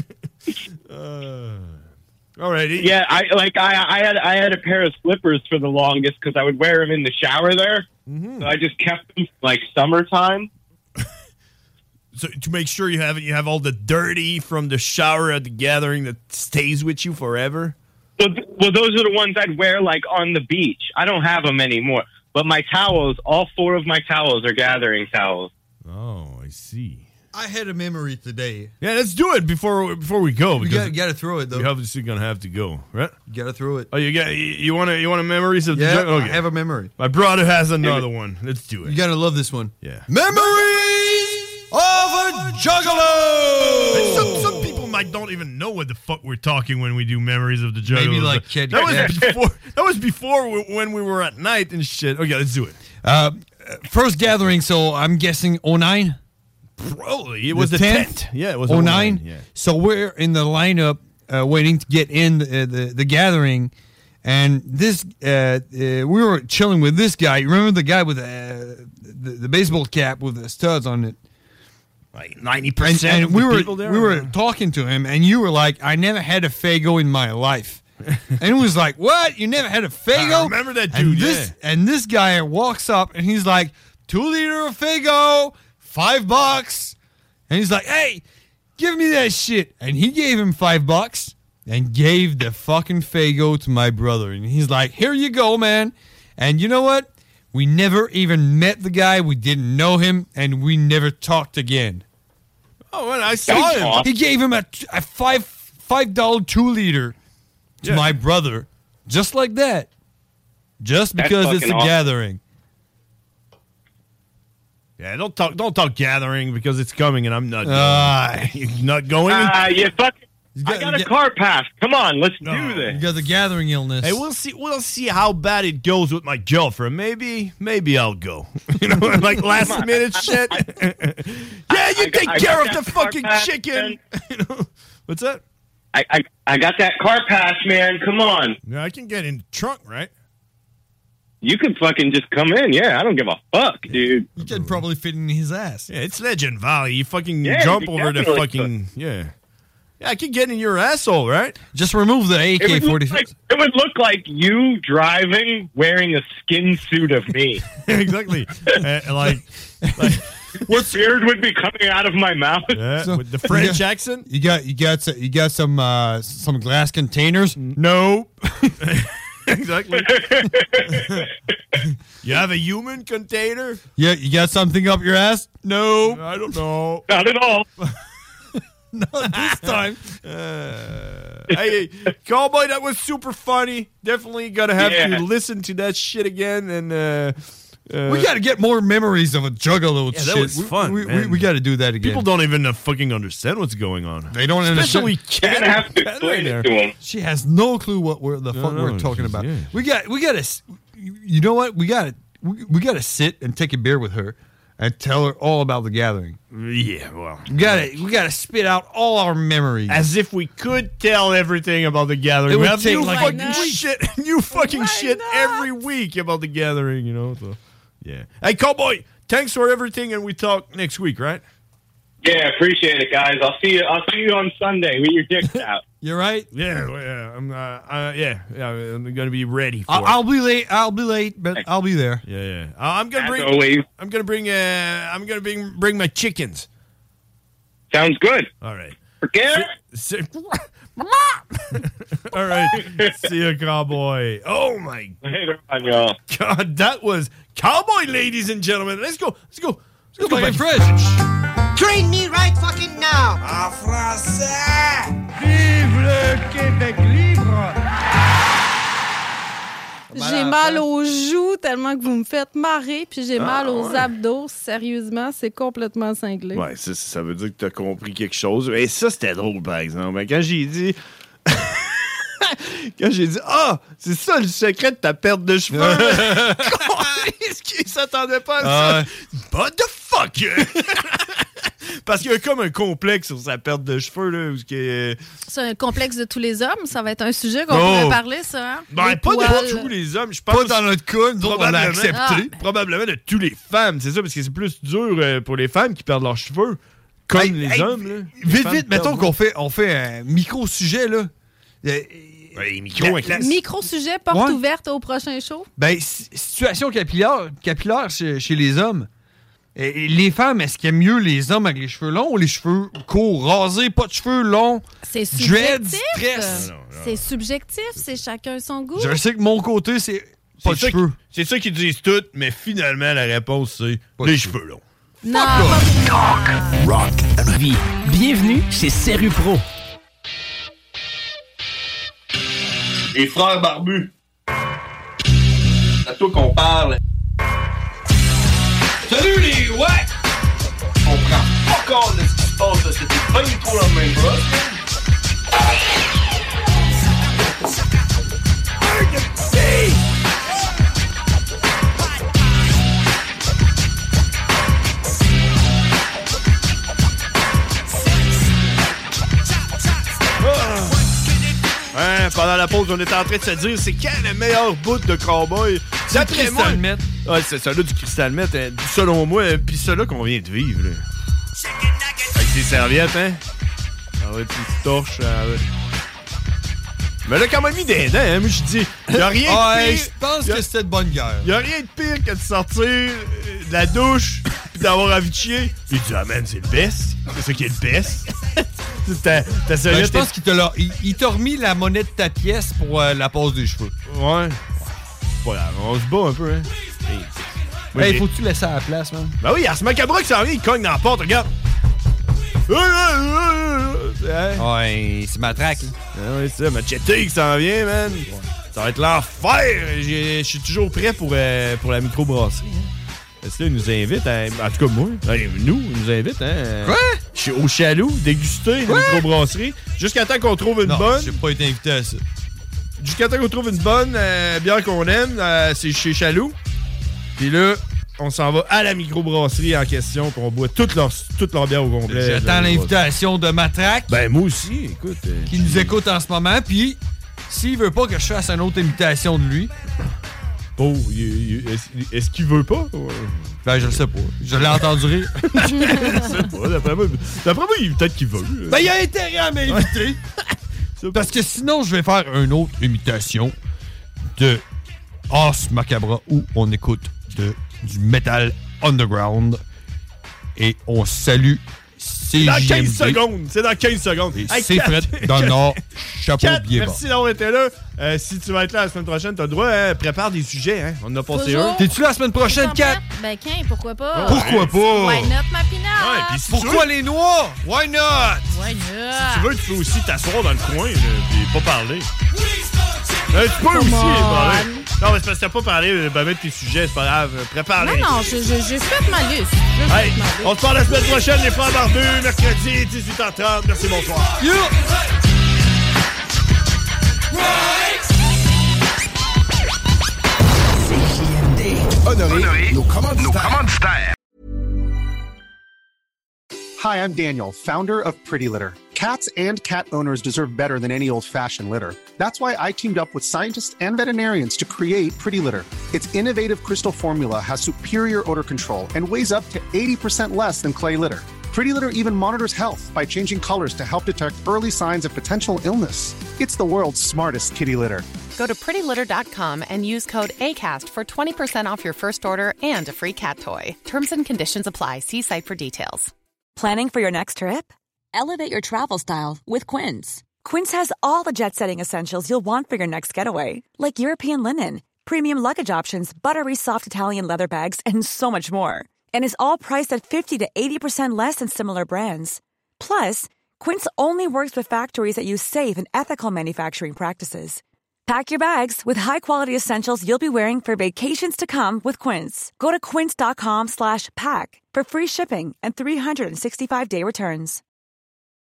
All right. Yeah, I had a pair of slippers for the longest because I would wear them in the shower there. Mm-hmm. So I just kept them like summertime. So to make sure you have all the dirty from the shower at the gathering that stays with you forever. Well, those are the ones I'd wear like on the beach. I don't have them anymore. But my towels, all 4 of my towels are gathering towels. Oh, I see. I had a memory today. Yeah, let's do it before we go. You got to throw it though. We're obviously gonna have to go, right? You got to throw it. Oh, you want a memories of the Juggalo? Okay. I have a memory. My brother has another one. Let's do it. You got to love this one. Yeah. Memories of a Juggalo. Some people don't even know what the fuck we're talking when we do memories of the Juggalo. Maybe like Kid. That was before when we were at night and shit. Okay, let's do it. First gathering, so I'm guessing 09? Probably. It was the 10th. Yeah, it was 09. Yeah. So we're in the lineup waiting to get in the gathering. And this, we were chilling with this guy. You remember the guy with the baseball cap with the studs on it? Like 90%. And we were talking to him, and you were like, "I never had a Faygo in my life." And it was like, "What? You never had a Faygo?" I remember that dude. And this guy walks up, and he's like, 2-liter of Faygo, $5. And he's like, "Hey, give me that shit." And he gave him $5 and gave the fucking Faygo to my brother. And he's like, "Here you go, man." And you know what? We never even met the guy. We didn't know him, and we never talked again. Oh, well, I saw him. He gave him a $5 2-liter to my brother, just like that, just because it's a gathering. Yeah, don't talk gathering because it's coming and I'm not going. You're not going? You fucking. I got a car pass. Come on, let's do this. You got the gathering illness. Hey, we'll see how bad it goes with my girlfriend. Maybe I'll go. You know, like last minute shit. Yeah, you take care of the fucking chicken. You know? What's that? I got that car pass, man. Come on. Yeah, I can get in the trunk, right? You can fucking just come in. Yeah, I don't give a fuck, dude. You can probably fit in his ass. Yeah, it's Legend Valley. You fucking jump over the fucking Yeah, I can get in your asshole, right? Just remove the AK-47. It would look like you driving wearing a skin suit of me. Exactly. Like what beard would be coming out of my mouth? Yeah, so, with the French accent. You got some glass containers? No. Exactly. You have a human container? Yeah, you got something up your ass? No. I don't know. Not at all. Not this time. Hey, Cowboy, that was super funny. Definitely got to have to listen to that shit again. And we got to get more memories of a Juggalo shit. That was fun. We got to do that again. People don't even fucking understand what's going on. They don't understand. Especially Ken. Have to explain it to them. She has no clue what we're talking about. Yeah. We got to. You know what? We got to sit and take a beer with her and tell her all about the gathering. Yeah, well, we gotta spit out all our memories, as if we could tell everything about the gathering. We have new fucking shit every week about the gathering. You know, so yeah. Hey, Cowboy, thanks for everything, and we talk next week, right? Yeah, appreciate it, guys. I'll see you on Sunday with your dicks out. You're right. Yeah. I'm gonna be ready. I'll be late. But I'll be there. Yeah. I'm gonna bring my chickens. Sounds good. All right. Forget All right. See you, Cowboy. Oh my Later on, y'all. God, that was Cowboy, ladies and gentlemen. Let's go. Let's go back fresh. Train me right fucking now! En français! Vive le Québec libre! J'ai mal aux joues tellement que vous me faites marrer, puis j'ai mal aux abdos. Sérieusement, c'est complètement cinglé. Ouais, ça veut dire que t'as compris quelque chose. Et ça, c'était drôle, par exemple. Quand j'ai dit... c'est ça le secret de ta perte de cheveux. Est-ce qu'il s'attendait pas à ça? What the fuck? Parce qu'il y a comme un complexe sur sa perte de cheveux. Là, c'est un complexe de tous les hommes. Ça va être un sujet qu'on pourrait parler, ça. Hein? Ben, pas de tous les hommes. Je pense pas dans notre cas, nous on l'a accepté. Probablement de tous les femmes. C'est ça, parce que c'est plus dur pour les femmes qui perdent leurs cheveux. Comme les hommes. Là. Vite, mettons qu'on fait un micro-sujet, là. Micro-sujet, porte ouverte au prochain show. Ben, situation capillaire chez les hommes. Et les femmes, est-ce qu'il y a mieux les hommes avec les cheveux longs ou les cheveux courts, rasés, pas de cheveux longs? C'est subjectif. Stress. C'est subjectif, c'est chacun son goût. Je sais que mon côté, c'est pas de cheveux. C'est ça qu'ils disent toutes, mais finalement, la réponse, c'est les cheveux longs. Non. Talk, rock and vie. Bienvenue chez Serupro. Les frères barbus. C'est à toi qu'on parle. Salut les ouais! On prend pas compte de ce qui se passe, là. C'était pas du tout la même chose. Hein, pendant la pause, on était en train de se dire c'est quand le meilleur bout de Cowboy? C'est du Crystal Meth. Ouais, c'est ça là du Crystal Meth, hein, selon moi, puis ça là qu'on vient de vivre. Là. Avec ses serviettes, hein? Ah ouais, petites torches. Ah ouais. Mais là, quand même mis des dents, hein, moi je dis, y'a rien de pire. Je pense que c'était de bonne guerre. Y'a rien de pire que de sortir de la douche pis d'avoir envie de chier. Pis tu dis, ah man, c'est le best. C'est ça qui est le best. Je pense qu'il t'a remis la monnaie de ta pièce pour la pose des cheveux. Ouais. Voilà, on se bat un peu, hein. Hey, faut-tu laisser à la place, man? Ben oui, Ars Macabra qui s'en vient, il cogne dans la porte, regarde. Ouais, c'est Matraque. Ouais, c'est ça, Machete qui s'en vient, man. Ouais. Ça va être l'enfer. Je suis toujours prêt pour la microbrasserie. Hein. Parce que là, il nous invite, en tout cas moi, il nous invite, hein. Quoi? Au Chaloux, déguster la microbrasserie. Jusqu'à temps qu'on trouve une bonne. J'ai pas été invité à ça. Jusqu'à temps qu'on trouve une bonne bière qu'on aime, c'est chez Chaloux. Puis là, on s'en va à la microbrasserie en question, puis on boit toute leur bière au complet. J'attends l'invitation de Matraque. Ben moi aussi, écoute. Qui nous écoute en ce moment, puis s'il veut pas que je fasse une autre imitation de lui... Oh, est-ce qu'il veut pas? Ben, je le sais pas. Je l'ai entendu rire. Je sais pas. D'après moi, peut-être qu'il veut. Ben, il a intérêt à m'inviter. Parce que sinon, je vais faire une autre imitation de Ars Macabra où on écoute du metal underground et on salue CJMD. Dans 15 secondes. C'est dans 15 secondes. C'est Fred dans le Nord. Chapeau bien bas. Merci d'avoir été là. Si tu vas être là la semaine prochaine, t'as le droit. Prépare des sujets. Hein. On en a passé un. T'es-tu là la semaine prochaine, Kat? Ben, pourquoi pas? Pourquoi pas? Why not, ma pinotte? Pourquoi les noix? Why not? Why not? Si tu veux, tu peux aussi t'asseoir dans le coin et pas parler. Tu peux aussi parler. Non, mais c'est parce que t'as pas parlé, mettre tes sujets, c'est pas grave. Prépare-les. Non, j'ai fait ma liste. Hey, on se parle la semaine prochaine, les frères barbus, mercredi, 18h30. Merci, bonsoir. Yeah. Honoré nos commanditaires. Hi, I'm Daniel, founder of Pretty Litter. Cats and cat owners deserve better than any old-fashioned litter. That's why I teamed up with scientists and veterinarians to create Pretty Litter. Its innovative crystal formula has superior odor control and weighs up to 80% less than clay litter. Pretty Litter even monitors health by changing colors to help detect early signs of potential illness. It's the world's smartest kitty litter. Go to prettylitter.com and use code ACAST for 20% off your first order and a free cat toy. Terms and conditions apply. See site for details. Planning for your next trip? Elevate your travel style with Quince. Quince has all the jet-setting essentials you'll want for your next getaway, like European linen, premium luggage options, buttery soft Italian leather bags, and so much more. And is all priced at 50 to 80% less than similar brands. Plus, Quince only works with factories that use safe and ethical manufacturing practices. Pack your bags with high-quality essentials you'll be wearing for vacations to come with Quince. Go to quince.com/pack for free shipping and 365-day returns.